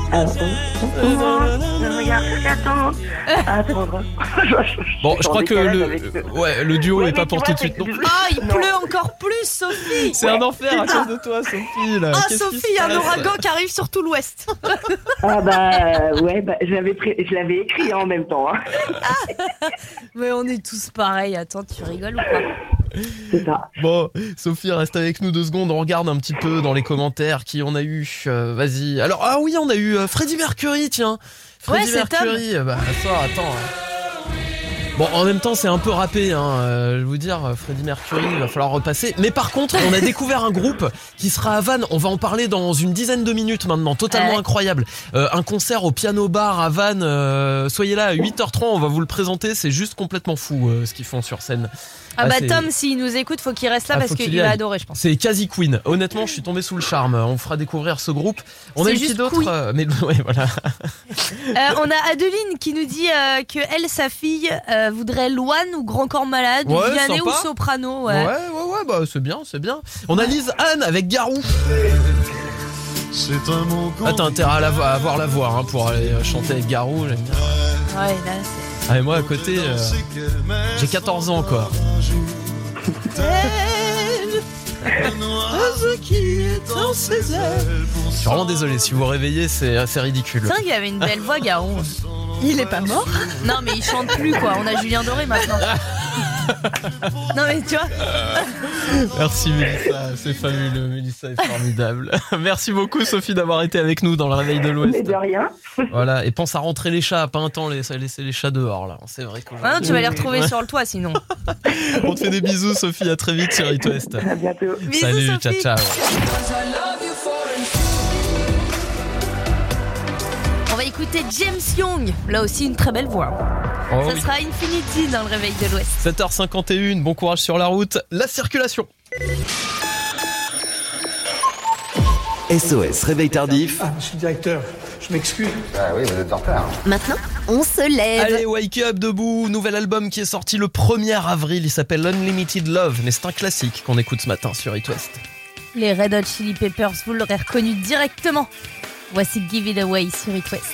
S2: Bon, je crois que le duo est pas pour tout de suite.
S3: Ah, il pleut encore plus, Sophie.
S2: C'est un enfer à cause de toi, Sophie. Là.
S3: Ah, Sophie, il y a un ouragan qui arrive sur tout l'Ouest.
S9: Ah bah ouais, je l'avais écrit en même temps. Hein.
S3: Mais on est tous pareils. Attends, tu rigoles ou pas?
S9: C'est ça.
S2: Bon, Sophie, reste avec nous 2 secondes. On regarde un petit peu dans les commentaires qui on a eu. Vas-y. Alors, ah oui, on a eu Freddie Mercury, tiens. Freddie Mercury. Bah, ça, attends. Bon, en même temps, c'est un peu râpé, hein. Je vais vous dire, Freddie Mercury, il va falloir repasser. Mais par contre, on a découvert un groupe qui sera à Vannes. On va en parler dans une dizaine de minutes maintenant. Totalement incroyable. Un concert au piano bar à Vannes. Soyez là à 8h30, on va vous le présenter. C'est juste complètement fou ce qu'ils font sur scène.
S3: Ah bah Tom, s'il nous écoute, faut qu'il reste là parce qu'il va adorer, je pense.
S2: C'est Quasi Queen. Honnêtement, je suis tombé sous le charme. On fera découvrir ce groupe. On a eu qui d'autre mais ouais, voilà.
S3: On a Adeline qui nous dit que elle, sa fille, voudrait Loane ou Grand Corps Malade, ou Vianney ou Soprano. Ouais,
S2: bah c'est bien, c'est bien. On a Lise Anne avec Garou. T'as intérêt à avoir la voix hein, pour aller chanter avec Garou, j'aime bien.
S3: Ouais, là c'est.
S2: Ah et moi à côté, j'ai 14 ans quoi. Je suis vraiment désolé, si vous vous réveillez, c'est assez ridicule.
S3: C'est vrai qu'il avait une belle voix, Garou. Il est pas mort? Non mais il chante plus quoi, on a Julien Doré maintenant. Non mais tu vois.
S2: Merci Mélissa, c'est fabuleux, Mélissa est formidable. Merci beaucoup Sophie d'avoir été avec nous dans le Réveil de l'Ouest.
S9: Mais de rien.
S2: Voilà, et pense à rentrer les chats, pas un temps laisser les chats dehors là. C'est vrai que.
S3: Ah non, tu vas les retrouver sur le toit sinon.
S2: On te fait des bisous Sophie, à très vite sur It West.
S9: À bientôt.
S2: Salut,
S3: bisous, Sophie.
S2: ciao.
S3: On va écouter James Young, là aussi une très belle voix. Ça sera Infinity dans le Réveil de l'Ouest.
S2: 7h51, bon courage sur la route. La circulation.
S6: SOS Réveil tardif.
S12: Ah, monsieur le directeur, je m'excuse.
S6: Ah oui, vous êtes en retard.
S10: Maintenant, on se lève.
S2: Allez, wake up debout. Nouvel album qui est sorti le 1er avril. Il s'appelle Unlimited Love, mais c'est un classique qu'on écoute ce matin sur It West.
S3: Les Red Hot Chili Peppers, vous l'aurez reconnu directement. Voici Give It Away sur It West.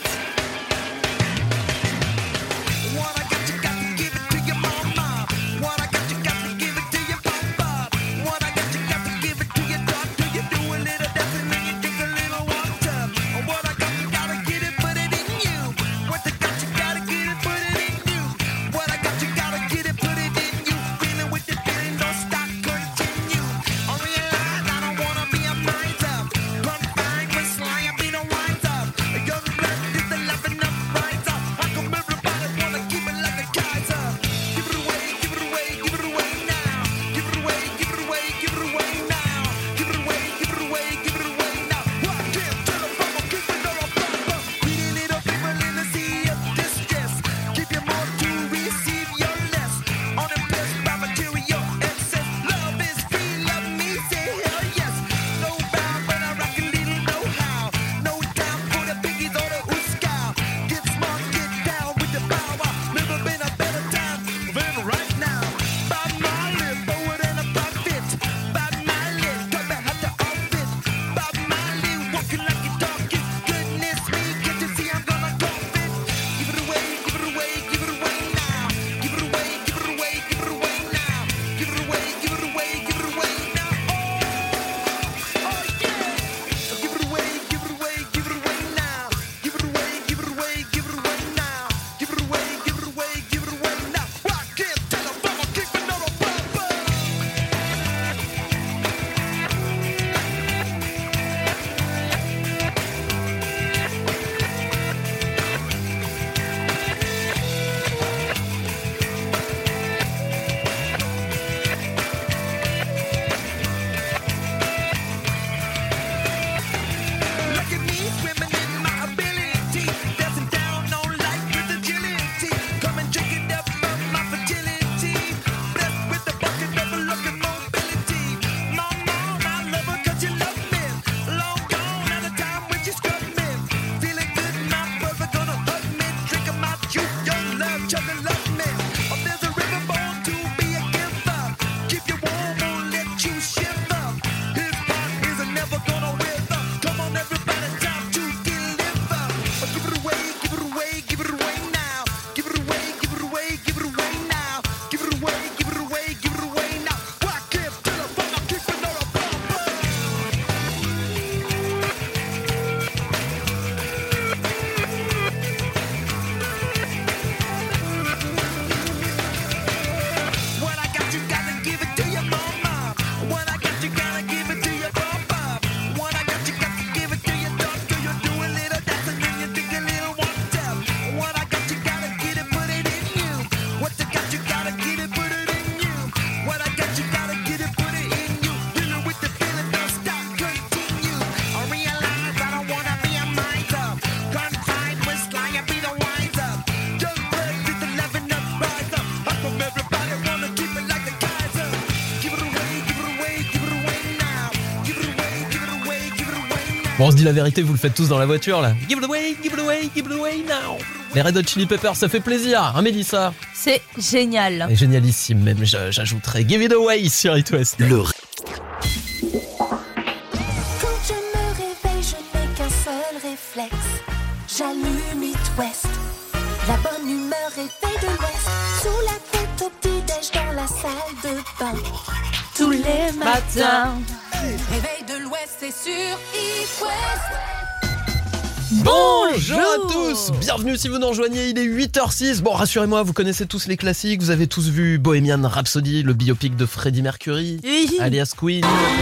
S11: Right.
S2: Bon, on se dit la vérité, vous le faites tous dans la voiture là. Give it away, give it away, give it away now. Les Red Hot Chili Peppers, ça fait plaisir, hein Mélissa?
S3: C'est génial.
S2: Et génialissime même, j'ajouterais Give it away sur It West.
S1: Quand je me réveille, je n'ai qu'un seul réflexe. J'allume It West. La bonne humeur est faite de l'Ouest. Sous la couette au petit-déj dans la salle de bain. Tous les matins. Réveil de l'Ouest, c'est sur It West.
S2: Bonjour à tous, bienvenue si vous nous rejoignez, il est 8h06. Bon, rassurez-moi, vous connaissez tous les classiques, vous avez tous vu Bohemian Rhapsody, le biopic de Freddie Mercury, alias Queen.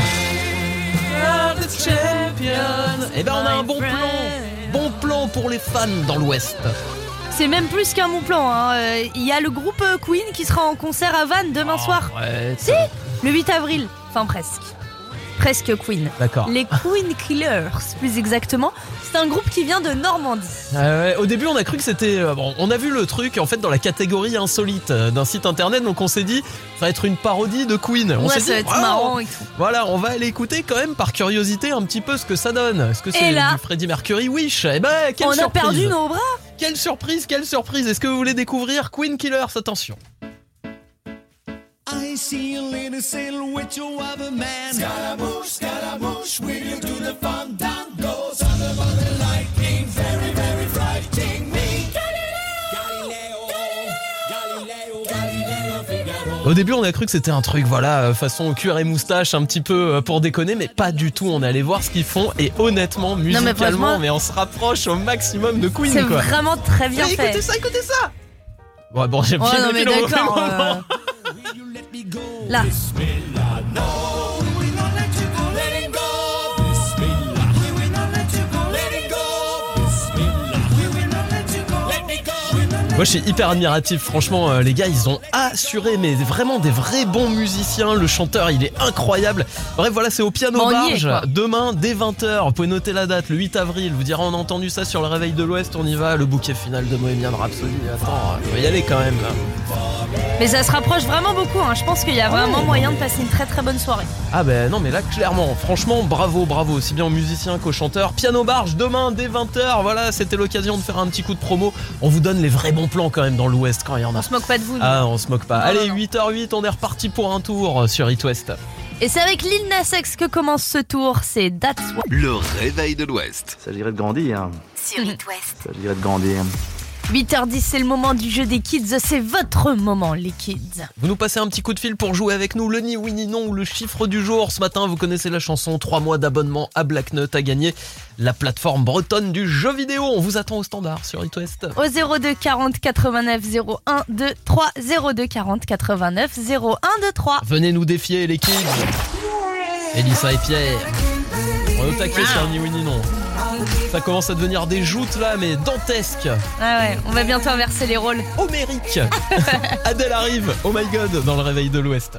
S2: Et ben on a un bon plan pour les fans dans l'Ouest.
S3: C'est même plus qu'un bon plan, hein. Il y a le groupe Queen qui sera en concert à Vannes demain soir.
S2: Ouais,
S3: si, le 8 avril, enfin presque Queen.
S2: D'accord.
S3: Les Queen Killers, plus exactement. C'est un groupe qui vient de Normandie.
S2: Au début, on a cru que c'était... on a vu le truc, en fait, dans la catégorie insolite d'un site internet, donc on s'est dit, ça va être une parodie de Queen. On s'est
S3: ça va être marrant et tout.
S2: Voilà, on va aller écouter quand même, par curiosité, un petit peu ce que ça donne. Est-ce que c'est du Freddie Mercury Wish? Eh ben, quelle surprise!
S3: On a perdu nos bras!
S2: Quelle surprise! Est-ce que vous voulez découvrir Queen Killers? Attention.
S11: I see a little silhouette of a man. Scaramouche, will you do the fandango? Thunder by the lightning, very, very frightening me. Galileo, Figaro.
S2: Au début, on a cru que c'était un truc, façon cuir et moustache, un petit peu pour déconner, mais pas du tout. On allait voir ce qu'ils font et honnêtement, musicalement, mais on se rapproche au maximum de Queen.
S3: C'est vraiment très bien fait.
S2: Écoutez ça. Ouais, bon, j'ai bien
S3: mais d'accord. Là.
S2: Moi je suis hyper admiratif, franchement les gars ils ont assuré, mais vraiment des vrais bons musiciens, le chanteur il est incroyable. Bref voilà, c'est au Piano Barge, demain dès 20h, vous pouvez noter la date, le 8 avril, vous direz on a entendu ça sur le réveil de l'Ouest, on y va, le bouquet final de Bohemian Rhapsody, attends, il faut y aller quand même là.
S3: Mais ça se rapproche vraiment beaucoup, hein. Je pense qu'il y a vraiment moyen de passer une très très bonne soirée.
S2: Ah ben non mais là clairement, franchement bravo, aussi bien aux musiciens qu'aux chanteurs. Piano Barge demain dès 20h, voilà, c'était l'occasion de faire un petit coup de promo, on vous donne les vrais bons plans quand même dans l'Ouest quand il y en a.
S3: On se moque pas de vous.
S2: Ah on se moque pas. Allez 8h08, on est reparti pour un tour sur It West.
S3: Et c'est avec Lil Nas X que commence ce tour, c'est That's What.
S6: Le réveil de l'Ouest.
S5: Ça dirait de grandir.
S1: Sur It West.
S5: Ça dirait de grandir.
S3: 8h10, c'est le moment du jeu des kids, c'est votre moment les kids.
S2: Vous nous passez un petit coup de fil pour jouer avec nous, le ni oui ni non ou le chiffre du jour. Ce matin, vous connaissez la chanson, 3 mois d'abonnement à Black Nut à gagner, la plateforme bretonne du jeu vidéo. On vous attend au standard sur It West.
S3: Au 02 40 89 01 23, 02 40 89 01 23.
S2: Venez nous défier les kids. Elissa et Pierre. On est au taquet sur le ni oui ni non. Ça commence à devenir des joutes là, mais dantesques.
S3: Ah ouais, on va bientôt inverser les rôles.
S2: Homérique. Adèle arrive, oh my god, dans le réveil de l'Ouest.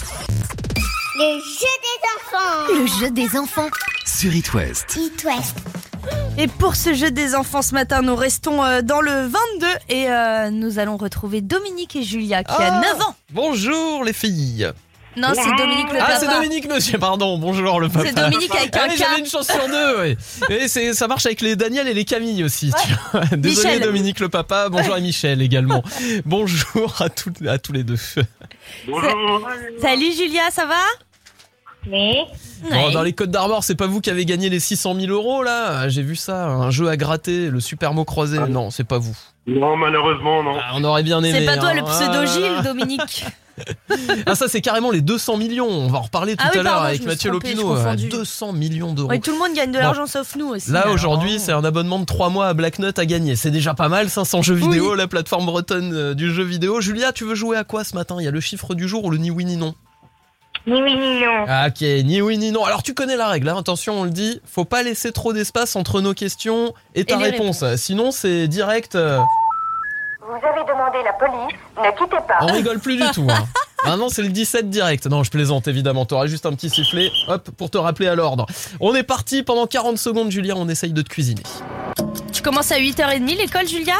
S1: Le jeu des enfants.
S10: Le jeu des enfants.
S6: Sur It West.
S1: It West.
S3: Et pour ce jeu des enfants ce matin, nous restons dans le 22 et nous allons retrouver Dominique et Julia qui a 9 ans.
S2: Bonjour les filles.
S3: Non, c'est Dominique le papa.
S2: Ah, c'est Dominique monsieur, pardon, bonjour le papa.
S3: C'est Dominique avec un K.
S2: J'avais une chance sur deux, oui. Et ça marche avec les Daniel et les Camille aussi. Ouais. Tu vois. Désolé Michel. Dominique le papa, bonjour à Michel également. Bonjour à tous les deux.
S7: Bonjour.
S3: Salut Julia, ça va?
S1: Oui.
S2: Bon, dans les Côtes d'Armor, c'est pas vous qui avez gagné les 600 000 € là? J'ai vu ça, un jeu à gratter, le super mot croisé. Non, c'est pas vous.
S7: Non, malheureusement, non.
S2: On aurait bien aimé.
S3: C'est pas toi le pseudo Gilles, Dominique.
S2: Ah ça c'est carrément les 200 millions, on va en reparler tout à l'heure avec Mathieu Lopino. 200 millions d'euros.
S3: Oui, tout le monde gagne de l'argent sauf nous aussi.
S2: Là aujourd'hui c'est un abonnement de 3 mois à Black Nut à gagner, c'est déjà pas mal, 500 jeux vidéo, la plateforme bretonne du jeu vidéo. Julia, tu veux jouer à quoi ce matin? Il y a le chiffre du jour ou le ni oui ni non?
S1: Ni oui ni non.
S2: Ah, ok, ni oui ni non. Alors tu connais la règle, hein. Attention on le dit, faut pas laisser trop d'espace entre nos questions et ta réponse. Sinon c'est direct...
S1: Vous avez demandé la police, ne quittez pas.
S2: On rigole plus du tout. Hein. Maintenant c'est le 17 direct. Non, je plaisante évidemment. T'auras juste un petit sifflet, hop, pour te rappeler à l'ordre. On est parti pendant 40 secondes, Julia. On essaye de te cuisiner.
S3: Tu commences à 8h30 l'école, Julia?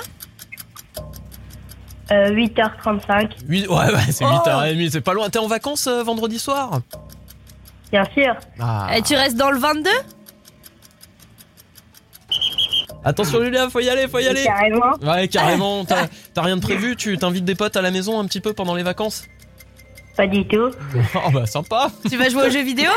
S9: 8h35.
S2: Ouais, c'est 8h30. C'est pas loin. T'es en vacances vendredi soir?
S9: Bien sûr.
S3: Et tu restes dans le 22?
S2: Attention Julia, faut y aller.
S9: Carrément.
S2: Ouais, carrément. T'as rien de prévu? Tu t'invites des potes à la maison un petit peu pendant les vacances?
S9: Pas du tout.
S2: Oh bah sympa.
S3: Tu vas jouer aux jeux vidéo?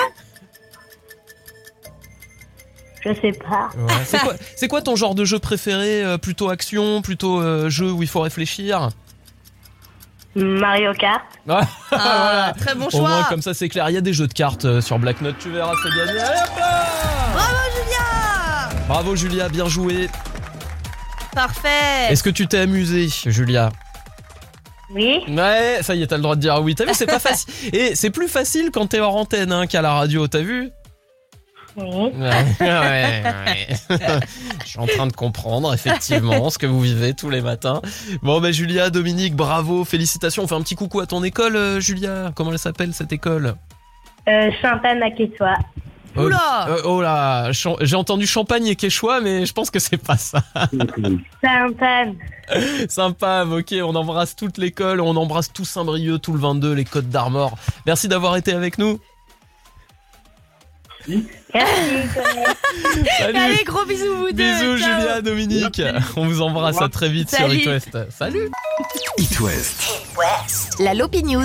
S9: Je sais pas.
S2: Ouais. C'est quoi ton genre de jeu préféré? Plutôt action, plutôt jeu où il faut réfléchir?
S9: Mario Kart.
S2: Voilà.
S3: Très bon choix.
S2: Au moins comme ça c'est clair, il y a des jeux de cartes sur Black Note, tu verras, c'est gagné. Allez, hop là.
S3: Bravo Julia.
S2: Bravo Julia, bien joué.
S3: Parfait.
S2: Est-ce que tu t'es amusée, Julia?
S9: Oui.
S2: Ouais, ça y est, t'as le droit de dire oui. T'as vu, c'est pas facile. Et c'est plus facile quand t'es hors antenne qu'à la radio, t'as vu?
S9: Oui.
S2: Ouais. Je suis en train de comprendre effectivement ce que vous vivez tous les matins. Bon Julia, Dominique, bravo, félicitations. On fait un petit coucou à ton école, Julia. Comment elle s'appelle cette école?
S9: Champagne à Quechua.
S3: Oula.
S2: Oh là, j'ai entendu Champagne et Quechua, mais je pense que c'est pas ça.
S9: Champagne.
S2: Sympa, ok, on embrasse toute l'école, on embrasse tout Saint-Brieuc, tout le 22, les Côtes d'Armor. Merci d'avoir été avec nous.
S9: Merci.
S2: Salut.
S3: Allez, gros bisous vous deux.
S2: Bisous
S3: Ciao.
S2: Julia, Dominique. On vous embrasse, à très vite sur It West. Salut.
S6: It West.
S10: La Lopi News.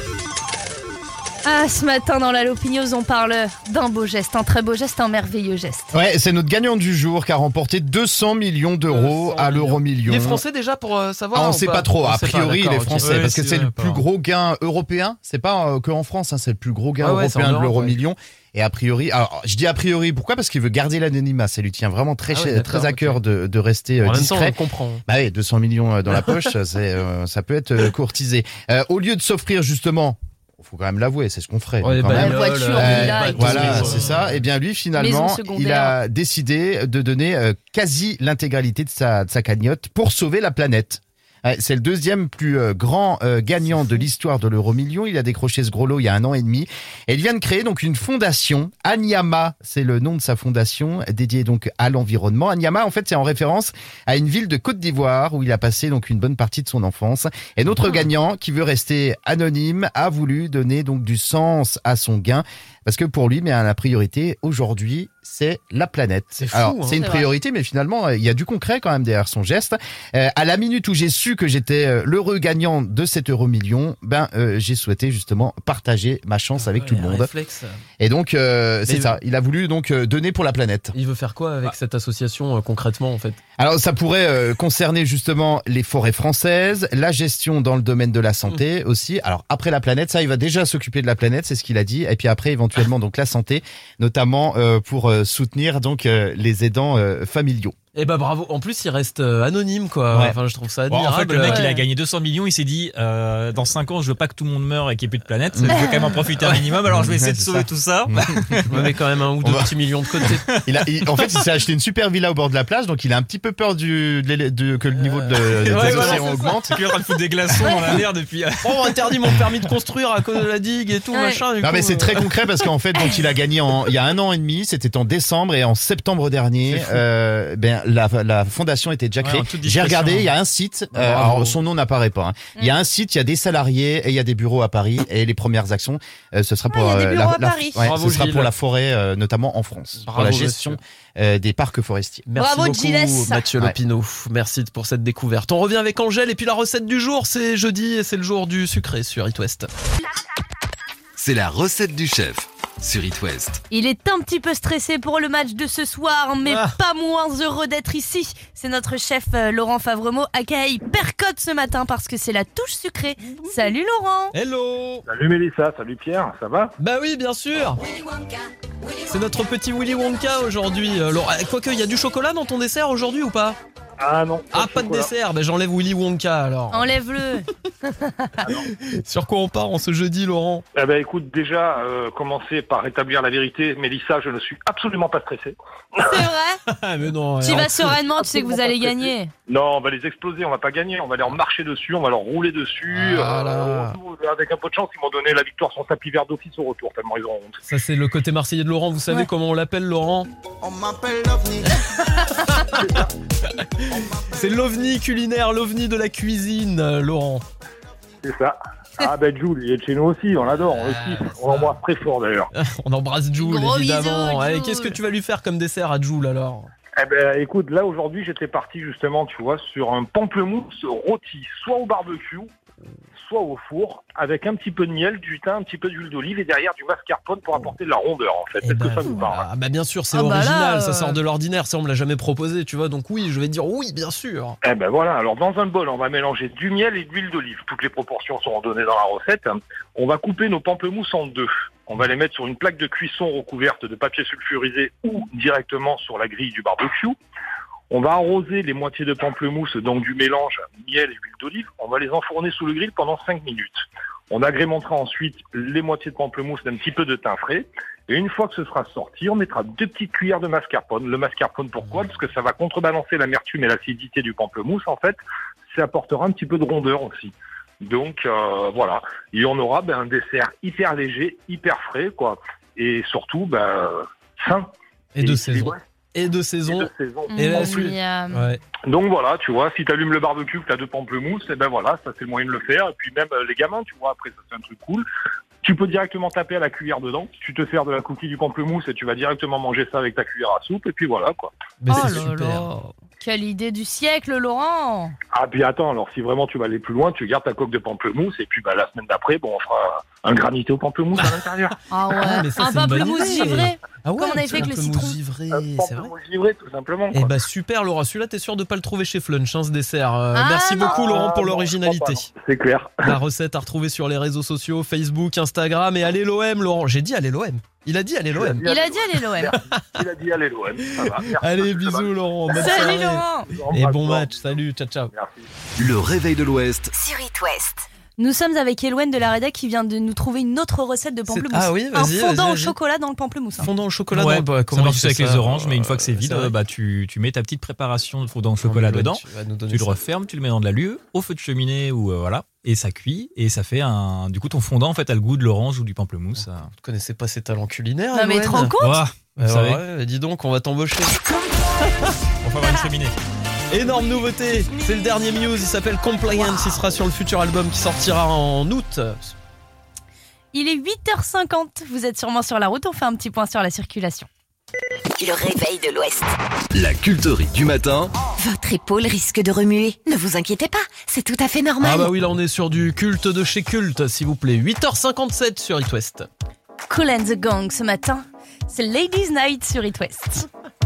S3: Ah, ce matin dans la Lopi News, on parle d'un beau geste, un très beau geste, un merveilleux geste.
S8: Ouais, c'est notre gagnant du jour qui a remporté 200 millions d'euros à l'euro-million.
S2: Il est français déjà pour savoir?
S8: On ne sait pas trop. A priori, il est français
S2: okay.
S8: parce que c'est le plus gros gain européen. C'est pas que en France, c'est le plus gros gain européen de l'euro-million. Et a priori, alors je dis a priori, pourquoi? Parce qu'il veut garder l'anonymat, ça lui tient vraiment très à cœur de rester discret.
S2: On comprend.
S8: Bah oui, 200 millions dans la poche, ça peut être courtisé. Au lieu de s'offrir justement, faut quand même l'avouer, c'est ce qu'on ferait.
S3: La voiture,
S8: voilà, c'est ça. Et bien lui, finalement, il a décidé de donner quasi l'intégralité de sa cagnotte pour sauver la planète. C'est le deuxième plus grand gagnant de l'histoire de l'euro-million. Il a décroché ce gros lot il y a 1 an et demi. Et il vient de créer donc une fondation. Anyama, c'est le nom de sa fondation, dédiée donc à l'environnement. Anyama, en fait, c'est en référence à une ville de Côte d'Ivoire où il a passé donc une bonne partie de son enfance. Et notre gagnant, qui veut rester anonyme, a voulu donner donc du sens à son gain. Parce que pour lui, mais la priorité aujourd'hui, c'est la planète.
S2: C'est fou,
S8: alors, c'est une priorité, mais finalement, il y a du concret quand même derrière son geste. À la minute où j'ai su que j'étais l'heureux gagnant de cet euro-million, j'ai souhaité justement partager ma chance avec tout le monde.
S2: Réflexe.
S8: Et donc, c'est ça. Il a voulu donc donner pour la planète.
S2: Il veut faire quoi avec cette association concrètement en fait?
S8: Alors, ça pourrait concerner justement les forêts françaises, la gestion dans le domaine de la santé aussi. Alors, après la planète, ça, il va déjà s'occuper de la planète, c'est ce qu'il a dit. Et puis après, éventuellement, donc la santé, notamment pour soutenir donc les aidants familiaux.
S2: Eh ben bravo, en plus il reste anonyme quoi, enfin je trouve ça admirable.
S13: En fait le mec il a gagné 200 millions, il s'est dit dans 5 ans je veux pas que tout le monde meure et qu'il n'y ait plus de planète, je veux quand même en profiter un minimum, alors je vais essayer de sauver tout ça.
S2: On met quand même 1 ou 2 petits millions de côté.
S8: En fait il s'est acheté une super villa au bord de la plage, donc il a un petit peu peur que le niveau des océans augmente.
S13: C'est qu'il est en train de foutre des glaçons dans la mer depuis...
S2: On interdit mon permis de construire à cause de la digue et tout machin.
S8: Non mais c'est très concret parce qu'en fait donc il a gagné il y a 1 an et demi, c'était en décembre, et en septembre dernier la fondation était déjà créée. J'ai regardé, il y a un site, alors son nom n'apparaît pas. Il y a un site, il y a des salariés et il y a des bureaux à Paris, et les premières actions, ce sera pour ce sera pour la forêt, notamment en France, pour la gestion des parcs forestiers.
S2: Merci beaucoup Mathieu Lopino. Merci pour cette découverte. On revient avec Angèle et puis la recette du jour, c'est jeudi et c'est le jour du sucré sur It West.
S6: C'est la recette du chef sur It West.
S3: Il est un petit peu stressé pour le match de ce soir, mais pas moins heureux d'être ici. C'est notre chef Laurent Favremont, aka Percotte ce matin, parce que c'est la touche sucrée. Salut Laurent.
S2: Hello.
S7: Salut Mélissa, salut Pierre, ça va?
S2: Bah oui, bien sûr. C'est notre petit Willy Wonka aujourd'hui. Quoique, il y a du chocolat dans ton dessert aujourd'hui ou pas?
S7: Ah non.
S2: Pas de dessert, j'enlève Willy Wonka alors.
S3: Enlève-le.
S2: Sur quoi on part en ce jeudi, Laurent?
S7: Écoute, déjà, commencer par rétablir la vérité. Mélissa, je ne suis absolument pas stressé.
S3: C'est vrai?
S2: Mais non.
S3: Tu vas sereinement, tu sais que vous allez gagner.
S7: Non, on va les exploser, on va pas gagner, on va leur marcher dessus, on va leur rouler dessus. Avec un peu de chance, ils m'ont donné la victoire sur tapis vert d'office au retour, tellement ils ont honte.
S2: Ça c'est le côté marseillais de Laurent, vous savez comment on l'appelle Laurent?
S11: On m'appelle l'OVNI.
S2: C'est l'OVNI culinaire, l'OVNI de la cuisine, Laurent.
S7: C'est ça. Jules, il est de chez nous aussi, on l'adore, on l'embrasse très fort d'ailleurs.
S2: On embrasse Jules,
S3: Gros
S2: évidemment.
S3: bisous,
S2: Allez,
S3: Jules.
S2: qu'est-ce que tu vas lui faire comme dessert à Jules alors?
S7: Eh ben, écoute, là aujourd'hui, j'étais parti justement, tu vois, sur un pamplemousse rôti, soit au barbecue, soit au four, avec un petit peu de miel, du thym, un petit peu d'huile d'olive et derrière du mascarpone pour apporter de la rondeur en fait. Est-ce que ça vous parle?
S2: Ah bah bien sûr, c'est original, ça sort de l'ordinaire, ça on me l'a jamais proposé, tu vois, donc oui, je vais dire oui, bien sûr.
S7: Eh ben voilà, alors dans un bol, on va mélanger du miel et de l'huile d'olive. Toutes les proportions seront données dans la recette. On va couper nos pamplemousses en deux. On va les mettre sur une plaque de cuisson recouverte de papier sulfurisé ou directement sur la grille du barbecue. On va arroser les moitiés de pamplemousse, donc du mélange miel et huile d'olive. On va les enfourner sous le grill pendant 5 minutes. On agrémentera ensuite les moitiés de pamplemousse d'un petit peu de thym frais. Et une fois que ce sera sorti, on mettra 2 petites cuillères de mascarpone. Le mascarpone, pourquoi? Parce que ça va contrebalancer l'amertume et l'acidité du pamplemousse, en fait. Ça apportera un petit peu de rondeur aussi. Donc, voilà. Et on aura un dessert hyper léger, hyper frais, quoi. Et surtout, sain.
S2: Et de saison. Et de saison.
S7: Et là, ouais. Donc voilà, tu vois, si tu allumes le barbecue, que tu as 2 pamplemousses, et ben voilà, ça c'est le moyen de le faire. Et puis même les gamins, tu vois, après ça c'est un truc cool. Tu peux directement taper à la cuillère dedans. Tu te sers de la coquille du pamplemousse et tu vas directement manger ça avec ta cuillère à soupe. Et puis voilà, quoi.
S2: Mais c'est super.
S3: Quelle idée du siècle, Laurent!
S7: Ah, puis attends, alors si vraiment tu vas aller plus loin, tu gardes ta coque de pamplemousse et puis la semaine d'après, on fera un granité au pamplemousse à l'intérieur.
S3: Ah ouais, ça, un pamplemousse givré.
S2: Ah ouais,
S3: comme on avait fait avec le citron.
S2: Givré,
S7: un pamplemousse givré, tout simplement.
S2: Eh bah super, Laurent. Celui-là, t'es sûr de pas le trouver chez Flunch, ce dessert. Merci beaucoup, Laurent, pour l'originalité.
S7: C'est clair.
S2: La recette à retrouver sur les réseaux sociaux, Facebook, Instagram et allez l'OM, Laurent. J'ai dit allez l'OM. Il a dit allez l'OM.
S3: Il a dit allez l'OM.
S7: Il a dit allez l'OM. Ça va. Merci.
S2: Allez, bisous, Laurent.
S3: Salut, Laurent.
S2: Et bon match. Salut, ciao, ciao.
S7: Merci.
S6: Le réveil de l'Ouest
S10: sur It West.
S3: Nous sommes avec Eloane de la Réda qui vient de nous trouver une autre recette de pamplemousse.
S2: Ah oui, vas-y,
S3: un fondant
S2: vas-y.
S3: au chocolat dans le pamplemousse.
S2: Fondant au chocolat
S13: ouais,
S2: dans le
S13: ça marche avec les oranges, mais une fois que c'est vide, tu mets ta petite préparation de fondant au chocolat dedans. Tu le refermes, tu le mets dans de la lue, au feu de cheminée ou voilà, et ça cuit et ça fait un. Du coup, ton fondant en fait a le goût de l'orange ou du pamplemousse.
S2: Vous ne connaissez pas ses talents culinaires?
S3: Non mais tu te rends compte?
S2: Vous savez, dis donc, on va t'embaucher.
S13: On va avoir une cheminée.
S2: Énorme nouveauté, c'est le dernier Muse, il s'appelle Compliance, il sera sur le futur album qui sortira en août.
S3: Il est 8h50, vous êtes sûrement sur la route, on fait un petit point sur la circulation.
S10: Le réveil de l'Ouest.
S6: La culterie du matin.
S10: Votre épaule risque de remuer. Ne vous inquiétez pas, c'est tout à fait normal.
S2: Ah bah oui, là on est sur du culte de chez culte, s'il vous plaît. 8h57 sur It West.
S3: Kool and the Gang ce matin, c'est Ladies Night sur It West.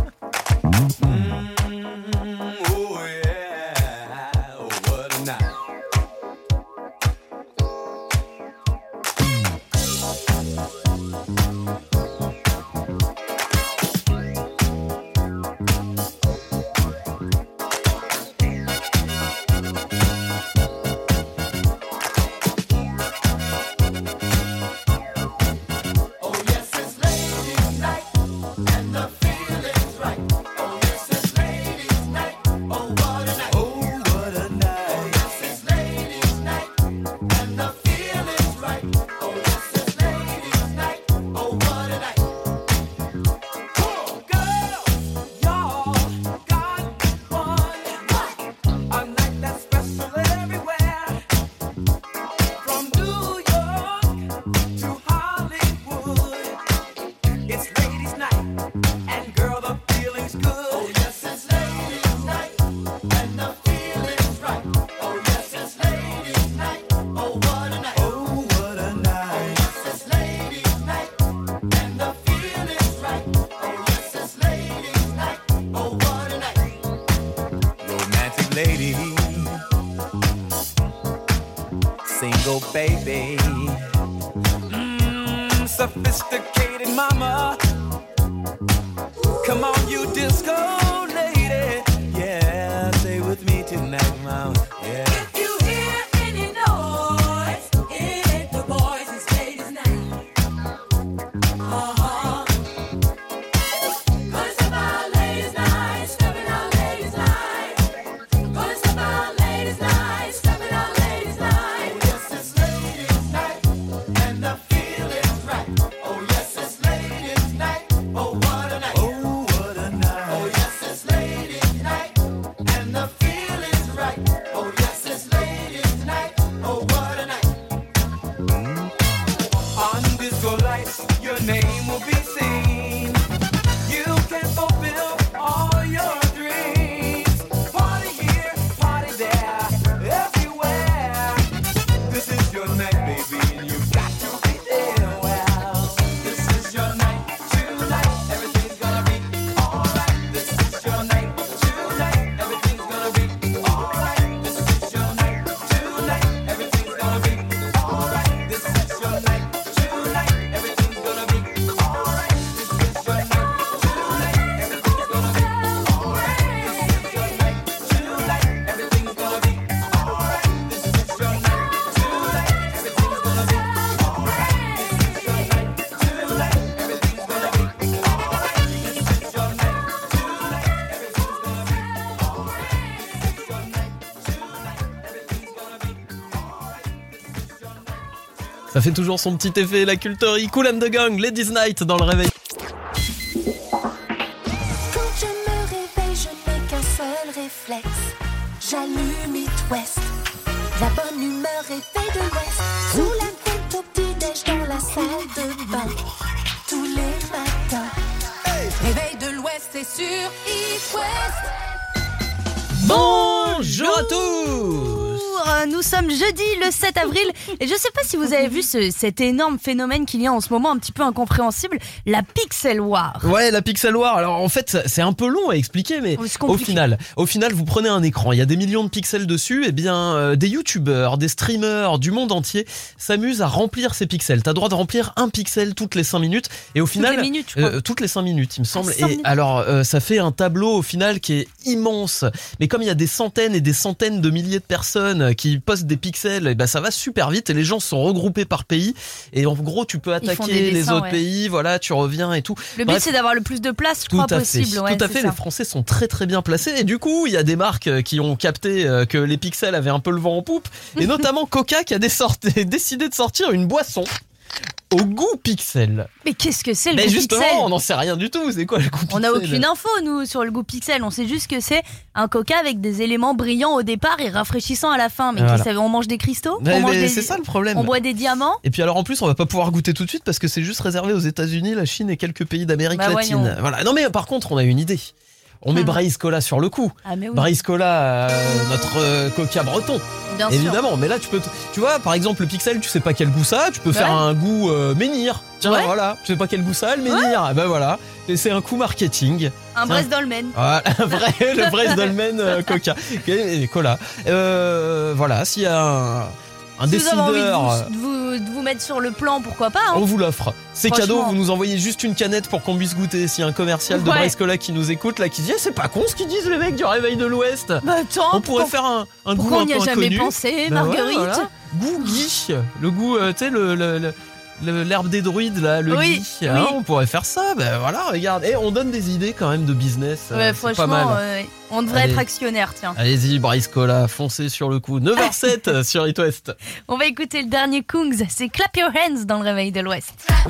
S14: Single baby, sophisticated mama. Come on, you disco lady, yeah, stay with me tonight, mama. Yeah.
S11: If you hear any noise, it ain't the boys, it's ladies' night. Gonna step out ladies' night, stepping out ladies' night. Gonna step out ladies' night, stepping out ladies' night. Oh yes, it's ladies' night, and the feeling's right. Oh yes, it's ladies' night. Oh what a night. Oh what a night. Oh yes, it's ladies' night, and the feeling's right. Oh yes, it's ladies' night. Oh what a night.
S14: On disco lights, your name will be seen. You can fulfill all your
S2: fait toujours son petit effet, la culterie. Kool and the Gang, Ladies Night dans le réveil.
S1: Quand je me réveille, je n'ai qu'un seul réflexe. J'allume It West. La bonne humeur est faite de l'Ouest. Sous la couette au petit-déj dans la salle de bain. Tous les matins. Réveil de l'Ouest, c'est sur It West.
S2: Bonjour à tous.
S3: Nous sommes jeudi le 7 avril et je sais pas si vous avez vu cet énorme phénomène qu'il y a en ce moment un petit peu incompréhensible, la Pixel War.
S2: Ouais, la Pixel War. Alors en fait, c'est un peu long à expliquer, mais au final, vous prenez un écran, il y a des millions de pixels dessus, et bien des youtubeurs, des streamers du monde entier s'amusent à remplir ces pixels. T'as le droit de remplir un pixel toutes les 5 minutes et au final, toutes les 5 minutes, il me semble. Et alors ça fait un tableau au final qui est immense. Mais comme il y a des centaines et des centaines de milliers de personnes qui postent des pixels, et ben ça va super vite et les gens sont regroupés par pays et en gros tu peux attaquer les autres pays, voilà, tu reviens et tout.
S3: Le but c'est d'avoir le plus de place, je crois, possible.
S2: Tout à fait, les Français sont très très bien placés et du coup il y a des marques qui ont capté que les pixels avaient un peu le vent en poupe et notamment Coca qui a décidé de sortir une boisson au goût pixel.
S3: Mais qu'est-ce que c'est le goût pixel ?
S2: Mais justement, on n'en sait rien du tout. C'est quoi le goût pixel ?
S3: On n'a aucune info, nous, sur le goût pixel. On sait juste que c'est un coca avec des éléments brillants au départ et rafraîchissants à la fin. Mais voilà. On mange des cristaux ?
S2: C'est ça le problème.
S3: On boit des diamants ?
S2: Et puis alors en plus, on va pas pouvoir goûter tout de suite parce que c'est juste réservé aux États-Unis, la Chine et quelques pays d'Amérique latine. Voilà. Non mais par contre, on a une idée. On met Braise Cola sur le coup.
S3: Ah mais oui.
S2: Braise Cola, notre coca breton.
S3: Bien
S2: évidemment,
S3: sûr.
S2: Mais là tu vois, par exemple le pixel, tu sais pas quel goût ça a, tu peux faire un goût menhir. Tiens, voilà, tu sais pas quel goût ça a, le menhir. Ben voilà, et c'est un coup marketing.
S3: Un Braise Dolmen.
S2: Voilà, le Braise Dolmen coca et cola. Voilà, s'il y a un décideur.
S3: Vous avez envie de vous mettre sur le plan, pourquoi pas, hein.
S2: On vous l'offre. C'est cadeau, vous nous envoyez juste une canette pour qu'on puisse goûter. S'il y a un commercial de Braise Cola qui nous écoute, là, qui dit c'est pas con ce qu'ils disent les mecs du Réveil de l'Ouest.
S3: Bah attends,
S2: on pourrait faire un goût un peu inconnu.
S3: On n'y a jamais pensé, Marguerite.
S2: Voilà. Goût Guy. Le goût, tu sais, l'herbe des druides, là, le Guy. Hein, on pourrait faire ça. Ben voilà, regarde. Et on donne des idées quand même de business.
S3: Ouais, franchement,
S2: pas mal.
S3: On devrait être actionnaire, tiens.
S2: Allez-y, Braise Cola, foncez sur le coup. 9h07 sur It West.
S3: On va écouter le dernier Kungs, c'est Clap Your Hands dans le Réveil de l'Ouest.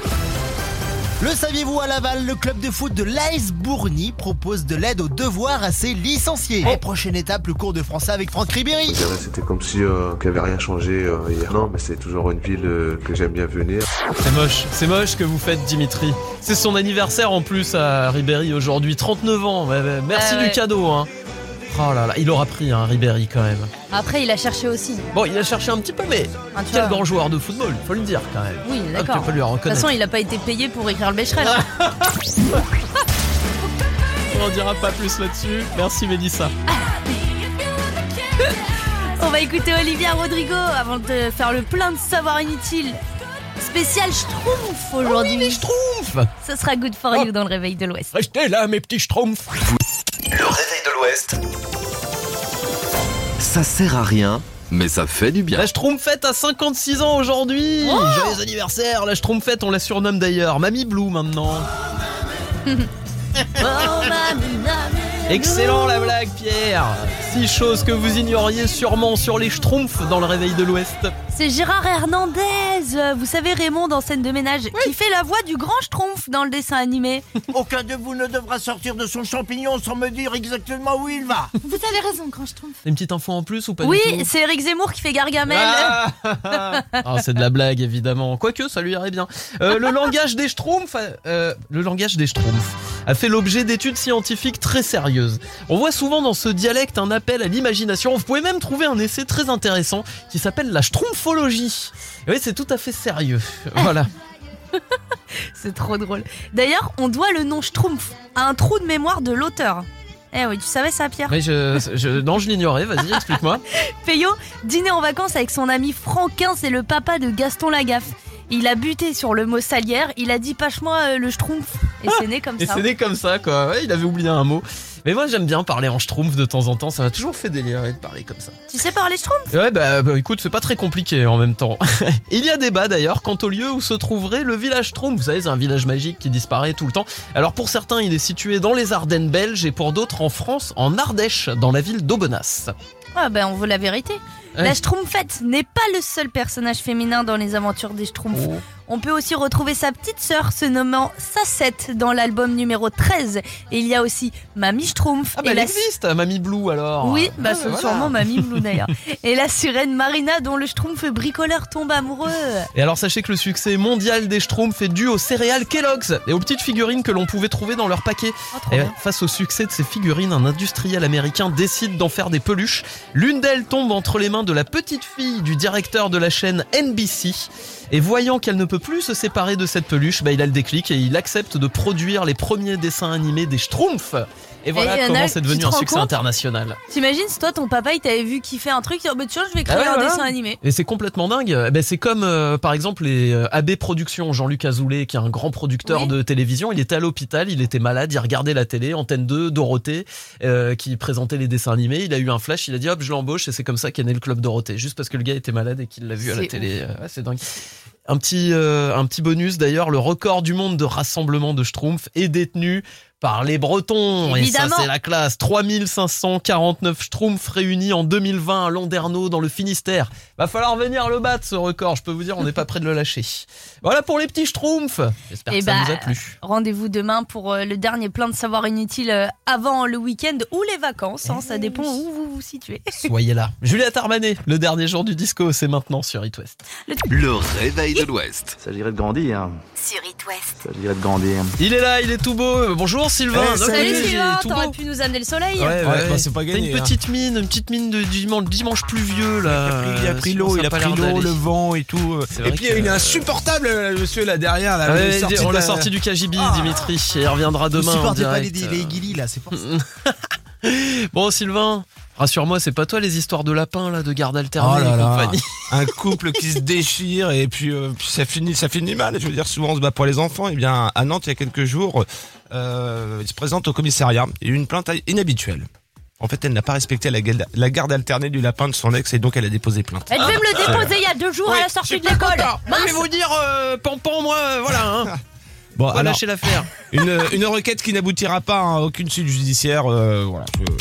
S4: Le saviez-vous, à Laval, le club de foot de l'AS Bourgny propose de l'aide aux devoirs à ses licenciés. Et prochaine étape, le cours de français avec Franck Ribéry.
S5: C'était comme si qu'il n'y avait rien changé hier. Non, mais c'est toujours une ville que j'aime bien venir.
S2: C'est moche ce que vous faites, Dimitri. C'est son anniversaire en plus à Ribéry aujourd'hui, 39 ans. Merci du cadeau, hein. Oh là là, il aura pris Ribéry quand même.
S3: Après, il a cherché aussi.
S2: Bon, il a cherché un petit peu, mais quel grand joueur de football, faut le dire quand même.
S3: Oui, d'accord.
S2: Tu peux lui reconnaître.
S3: De toute façon, il n'a pas été payé pour écrire le Becherel.
S2: On n'en dira pas plus là-dessus. Merci Mélissa.
S3: On va écouter Olivia Rodrigo avant de faire le plein de savoir inutile. Spécial Schtroumpf aujourd'hui.
S2: Oh oui, les Schtroumpfs.
S3: Ce sera good for you dans le Réveil de l'Ouest.
S2: Restez là, mes petits Schtroumpfs.
S6: Le Réveil de l'Ouest. Ça sert à rien, mais ça fait du bien.
S2: La Schtroumpfette a 56 ans aujourd'hui. Oh, joyeux anniversaire. La Schtroumpfette, on la surnomme d'ailleurs Mamie Blue maintenant. Excellent la blague, Pierre. 6 choses que vous ignoriez sûrement sur les Schtroumpfs dans le Réveil de l'Ouest.
S3: C'est Gérard Hernandez, vous savez, Raymond dans Scène de ménage, qui fait la voix du grand Schtroumpf dans le dessin animé.
S15: Aucun de vous ne devra sortir de son champignon sans me dire exactement où il va.
S16: Vous avez raison, grand Schtroumpf.
S2: Une petite info en plus ou pas
S3: du
S2: tout ?
S3: Oui, c'est Eric Zemmour qui fait Gargamel.
S2: C'est de la blague évidemment. Quoique, ça lui irait bien. Le langage des Schtroumpfs, a fait l'objet d'études scientifiques très sérieuses. On voit souvent dans ce dialecte un appel à l'imagination. Vous pouvez même trouver un essai très intéressant qui s'appelle la Schtroumpfologie. Oui, c'est tout à fait sérieux. Voilà.
S3: C'est trop drôle. D'ailleurs, on doit le nom Schtroumpf à un trou de mémoire de l'auteur. Eh oui, tu savais ça, Pierre ?
S2: Oui, non, je l'ignorais. Vas-y, explique-moi.
S3: Peyo dînait en vacances avec son ami Franquin, c'est le papa de Gaston Lagaffe. Il a buté sur le mot salière, il a dit pâche-moi le Schtroumpf. Et c'est né comme ça.
S2: Et c'est né comme ça, quoi. Ouais, il avait oublié un mot. Mais moi, j'aime bien parler en Schtroumpf de temps en temps. Ça m'a toujours fait délirer de parler comme ça.
S3: Tu sais parler Schtroumpf ?
S2: Ouais, bah écoute, c'est pas très compliqué en même temps. Il y a débat d'ailleurs quant au lieu où se trouverait le village Schtroumpf. Vous savez, c'est un village magique qui disparaît tout le temps. Alors pour certains, il est situé dans les Ardennes belges et pour d'autres en France, en Ardèche, dans la ville d'Aubenas.
S3: Ah ben on veut la vérité. La Schtroumpfette n'est pas le seul personnage féminin dans les aventures des Schtroumpfs. Oh. On peut aussi retrouver sa petite sœur se nommant Sacette dans l'album numéro 13. Et il y a aussi Mamie Schtroumpf.
S2: Ah bah elle existe, Mamie Blue alors.
S3: Oui, c'est sûrement Mamie Blue d'ailleurs. Et la sirène Marina dont le Schtroumpf bricoleur tombe amoureux.
S2: Et alors sachez que le succès mondial des Schtroumpfs est dû aux céréales Kellogg's et aux petites figurines que l'on pouvait trouver dans leur paquet. Et face au succès de ces figurines, un industriel américain décide d'en faire des peluches. L'une d'elles tombe entre les mains de la petite fille du directeur de la chaîne NBC. Et voyant qu'elle ne peut plus se séparer de cette peluche, il a le déclic et il accepte de produire les premiers dessins animés des Schtroumpfs. Et voilà comment c'est devenu un succès international.
S3: T'imagines si toi ton papa il t'avait vu kiffer un truc, tiens je vais créer un dessin animé.
S2: Et c'est complètement dingue. C'est comme par exemple les AB Productions, Jean-Luc Azoulay qui est un grand producteur de télévision. Il était à l'hôpital, il était malade, il regardait la télé, Antenne 2, Dorothée qui présentait les dessins animés. Il a eu un flash, il a dit hop je l'embauche et c'est comme ça qu'est né le Club Dorothée. Juste parce que le gars était malade et qu'il l'a vu à la télé. C'est dingue. Un petit bonus d'ailleurs, le record du monde de rassemblement de Schtroumpfs est détenu par les Bretons.
S3: Évidemment.
S2: Et ça c'est la classe. 3549 Schtroumpfs réunis en 2020 à Landerneau dans le Finistère. Va falloir venir le battre ce record, je peux vous dire, on n'est pas près de le lâcher. Voilà pour les petits Schtroumpfs. J'espère que ça vous a plu.
S3: Rendez-vous demain pour le dernier plein de savoir inutile avant le week-end ou les vacances, ça dépend où vous vous situez.
S2: Soyez là. Juliette Armanet, le dernier jour du disco, c'est maintenant sur It West.
S6: Le réveil de l'Ouest.
S5: Ça dirait de grandir.
S10: Sur It West.
S5: Ça dirait de grandir.
S2: Il est là, il est tout beau. Bonjour Sylvain.
S3: Salut Sylvain, t'aurais pu nous amener le soleil.
S2: Ouais.
S13: C'est pas gagné.
S2: T'as une petite mine de dimanche pluvieux là.
S13: Il a pris l'eau, le vent et tout. Et puis il est insupportable le monsieur là derrière. Là,
S2: on l'a sorti du KGB, Dimitri. Et il reviendra demain.
S4: Vous supportez pas les Guili là, c'est pour ça.
S2: Bon Sylvain, rassure-moi, c'est pas toi les histoires de lapins là, de garde alternée et compagnie.
S13: Un couple qui se déchire et puis ça finit mal. Je veux dire, souvent on se bat pour les enfants. Et bien à Nantes il y a quelques jours, il se présente au commissariat. Il y a eu une plainte inhabituelle. En fait, elle n'a pas respecté la garde alternée du lapin de son ex et donc elle a déposé plainte.
S3: Elle devait me le déposer il y a 2 jours à la sortie de l'école.
S2: Je vais vous dire, Pampan, moi, voilà.
S13: Bon,
S2: lâcher l'affaire.
S13: Une requête qui n'aboutira pas à aucune suite judiciaire. Voilà.